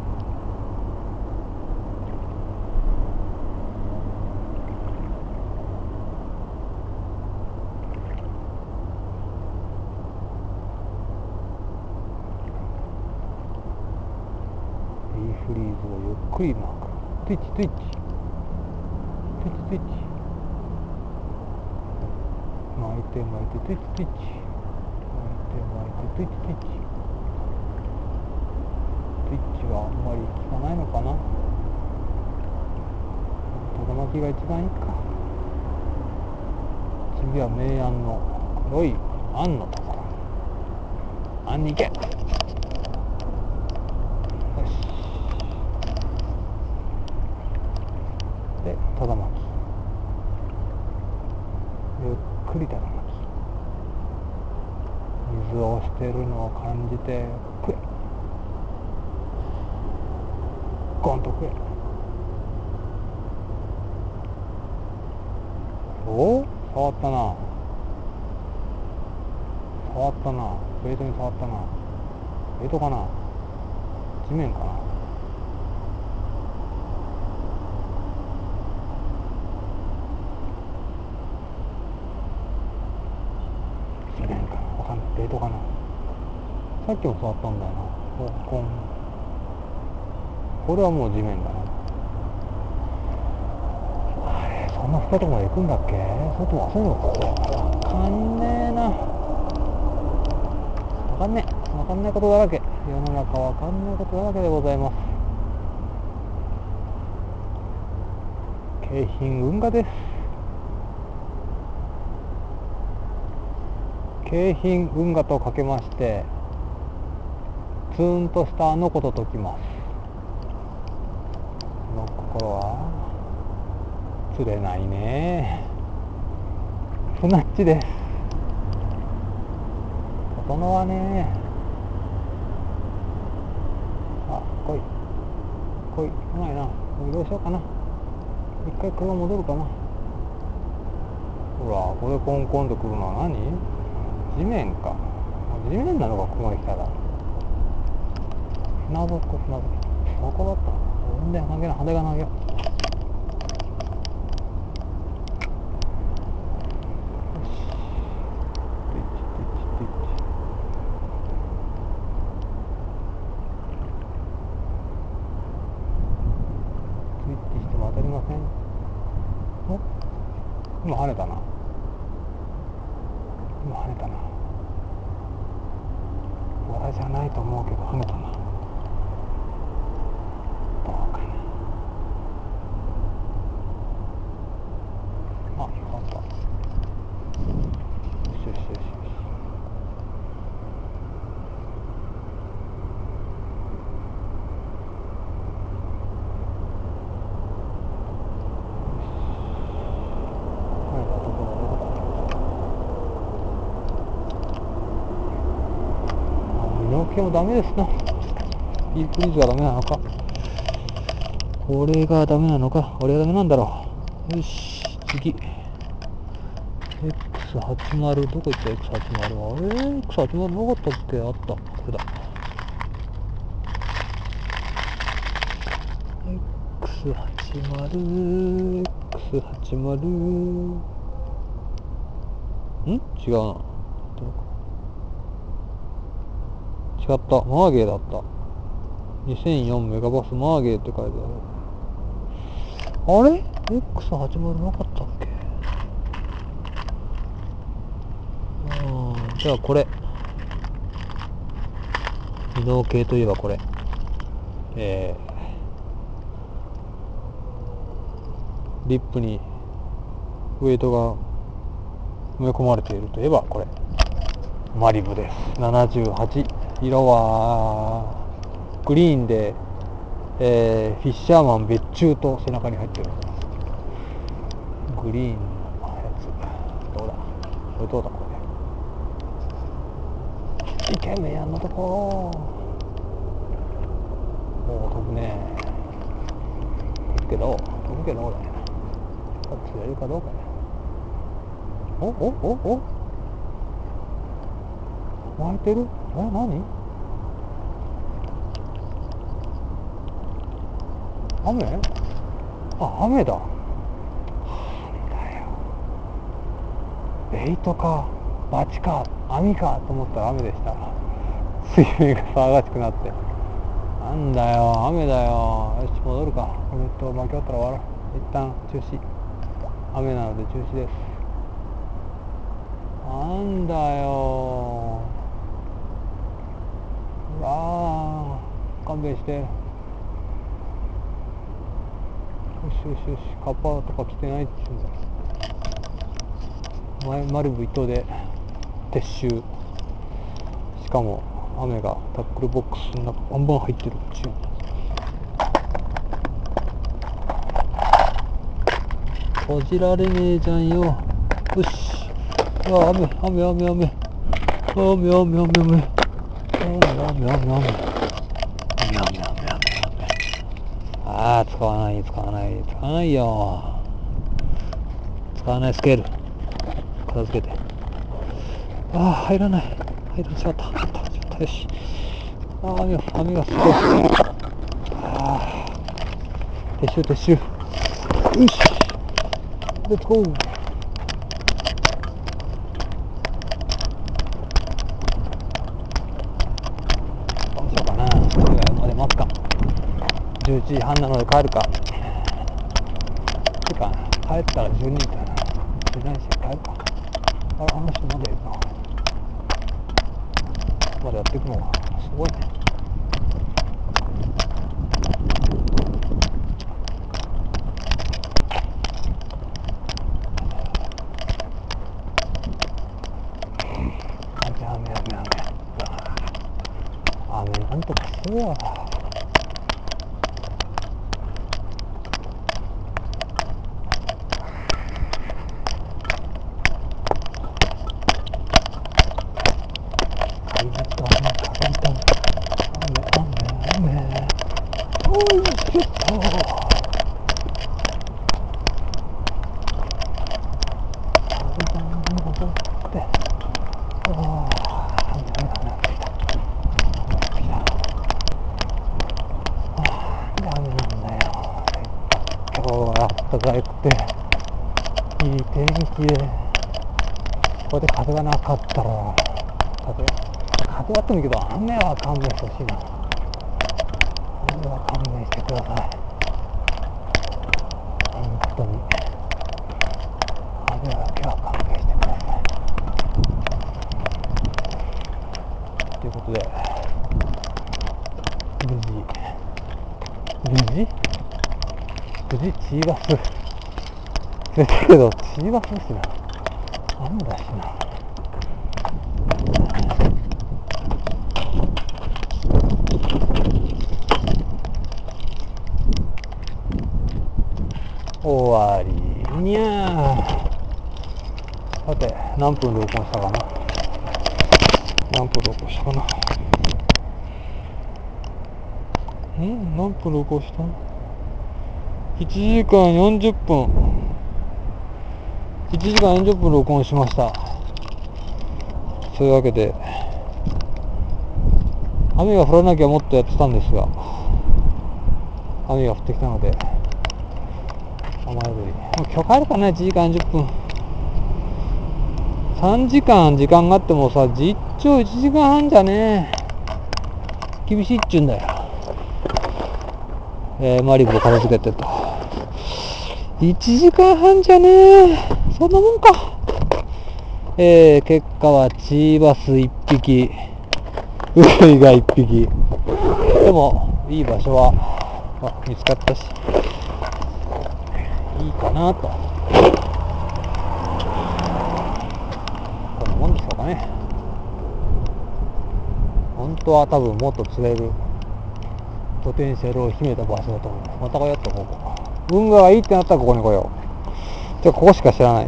Speaker 1: フリーズをゆっくり巻く。トゥイッチトゥイッチトゥイッチトゥイッチ巻いて巻いてトゥイッチトゥイッチ巻いて巻いてトゥイッチトゥイッチトゥイッチはあんまり効かないのかな。ただ巻きが一番いいか。次は明暗の良い暗のところ、暗に行け。で、ただ巻き、ゆっくりただ巻き、水を押してるのを感じて食え、ゴンと食え。おお、触ったな触ったなベイトに触ったな。ベイトかな、地面かな。地面かな、わかんない。ベイトかな。さっきも触ったんだよな。おこんこれはもう地面だな。あれ、そんな深いとこまで行くんだっけ。それともそういうのか。わかんねえな。わかんねえ。わかんないことだらけ。世の中わかんないことだらけでございます。京浜運河です。京浜運河とかけましてツーンとしたあの子と解きます。この心は釣れないね。船っちです。整わねえ。あ、来い来い。来ないな。もう移動しようかな。一回車戻るかな。ほら、これコンコンと来るのは何？地面か。地面なのか、ここまで来たら。船底、船底。そこだったのか。運転投げな、羽が投げよう。スイッチしても当たりません。お、今跳ねたな。今跳ねたな。ボラじゃないと思うけど跳ねたな。どうかな。あ、よかった。よしよしよしよし。跳ねたところはどこだ。身の毛もダメですな。ビーフリーズがダメなのか、これがダメなのか、俺がダメなんだろう。よし、次 エックスはちじゅう、どこ行った エックスはちじゅう は。あれ エックスはちじゅう なかったっけ。あった、これだ。 エックスはちじゅう エックスはちじゅう ん、違うな。違った、マーゲーだった。にせんよんメガバスマーゲーって書いてある。あれ エックスはちじゅう なかったっけ。うん、じゃあこれノー系といえばこれ、えー、リップにウェイトが埋め込まれているといえばこれマリブです。ななじゅうはち、色はグリーンで、えー、フィッシャーマン別注と背中に入ってるグリーンのやつ。どうだこれ、どうだこれ、イケメンやんのとこ。もう飛ぶね。飛ぶけど飛ぶけど俺釣れるかどうかね。おおおお湧いてる。え、何？雨？あ、雨だ。なんだよ。ベイトかバチか網かと思ったら雨でした。水面が騒がしくなって、なんだよ、雨だよ。よし、戻るか。これと巻き終わったら終わろう。一旦中止。雨なので中止です。なんだよ。うわー、勘弁して。よしよしよし、カッパとか来てないって言うんだ。前マリブ一頭で撤収。しかも雨がタックルボックスの中バンバン入ってるっちゅう。閉じられねえじゃんよ。よし。うわ、雨雨雨雨雨雨雨雨雨雨雨雨雨雨雨。ああ、使わない使わない使わないよ。使わないスケール片付けて。ああ、入らない入らなかったしまった。よし。ああ、雨が雨がすごい。ああ、撤収撤収。よし、レッツゴー。どうしようかな。雨がやむまで待つか、じゅういちじはんなので帰るか。てか帰ったらじゅうにじだな。じゅうないし帰るか。ああの人まだいるな。まだやっていくのはすごいね。雨雨雨雨雨なんとかするよ。風と雨風と雨雨雨。おいしょっと。階段登って、ああ、雨が降ってきた。雨が降ってきた。ああ、雨なんだよ。今日は暖かくていい天気で、ここで風がなかったら、風風はあってもいいけど、雨は勘弁してほしいな。雨は勘弁してください。本当に雨だけは勘弁してください。ということで、無事無事無事チーバス釣れたけど、チーバスだしな、雨だしな。終わりにゃー。さて、何分録音したかな何分録音したかなん何分録音した ?いち 時間よんじゅっぷん。いちじかんよんじゅっぷん録音しました。そういうわけで、雨が降らなきゃもっとやってたんですが、雨が降ってきたので、雨宿り。もう今日帰るかな、いちじかんよんじゅっぷん。さんじかん時間があってもさ、実調いちじかんはんじゃね、厳しいっちゅうんだよ。えー、マリブを片付けてと。いちじかんはんじゃね、そんなもんか。えー、結果はチーバスいっぴき、 ウグイが一匹。でもいい場所は見つかったしいいかなと。こんなもんでしょうかね。本当は多分もっと釣れるポテンシャルを秘めた場所だと思う。またこうやったここ運河がいいってなったらここに来よう。じゃあここしか知らない。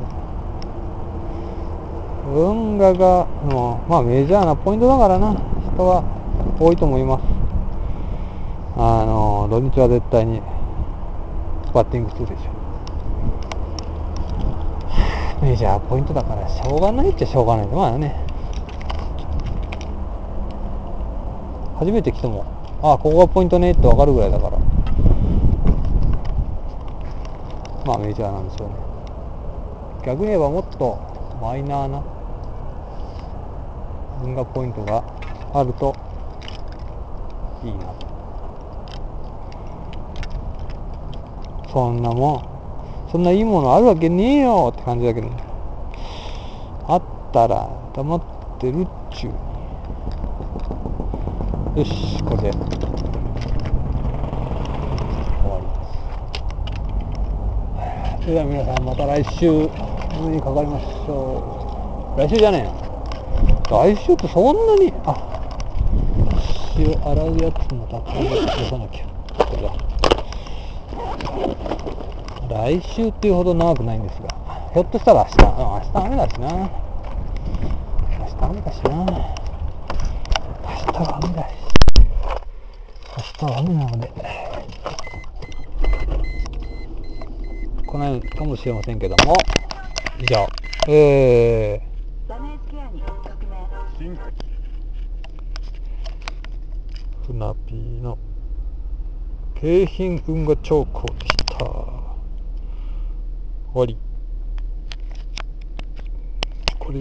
Speaker 1: 運河がもうまあメジャーなポイントだからな、人は多いと思います。あの土日は絶対にバッティングするでしょ。メジャーポイントだからしょうがないっちゃしょうがない。まあね、初めて来てもああここがポイントねって分かるぐらいだから、まあメジャーなんでしょうね。逆に言えばもっとマイナーな運河ポイントがあるといいな。そんなもんそんないいものあるわけねえよって感じだけど、ね、あったら黙ってるっちゅう。よしこれで終わります。それでは皆さんまた来週お目にかかりましょう。来週じゃねえよ、来週ってそんなにあ塩洗うやつもたくさん出さなきゃ。これだ来週っていうほど長くないんですが、ひょっとしたら明日、明日雨だしな、明日雨だしな、明日は雨だし、明日は雨なので来ないかもしれませんけども、以上、えー、
Speaker 3: ダメージケアに革命。
Speaker 1: 船ピーの京浜運河長江でした。終わり。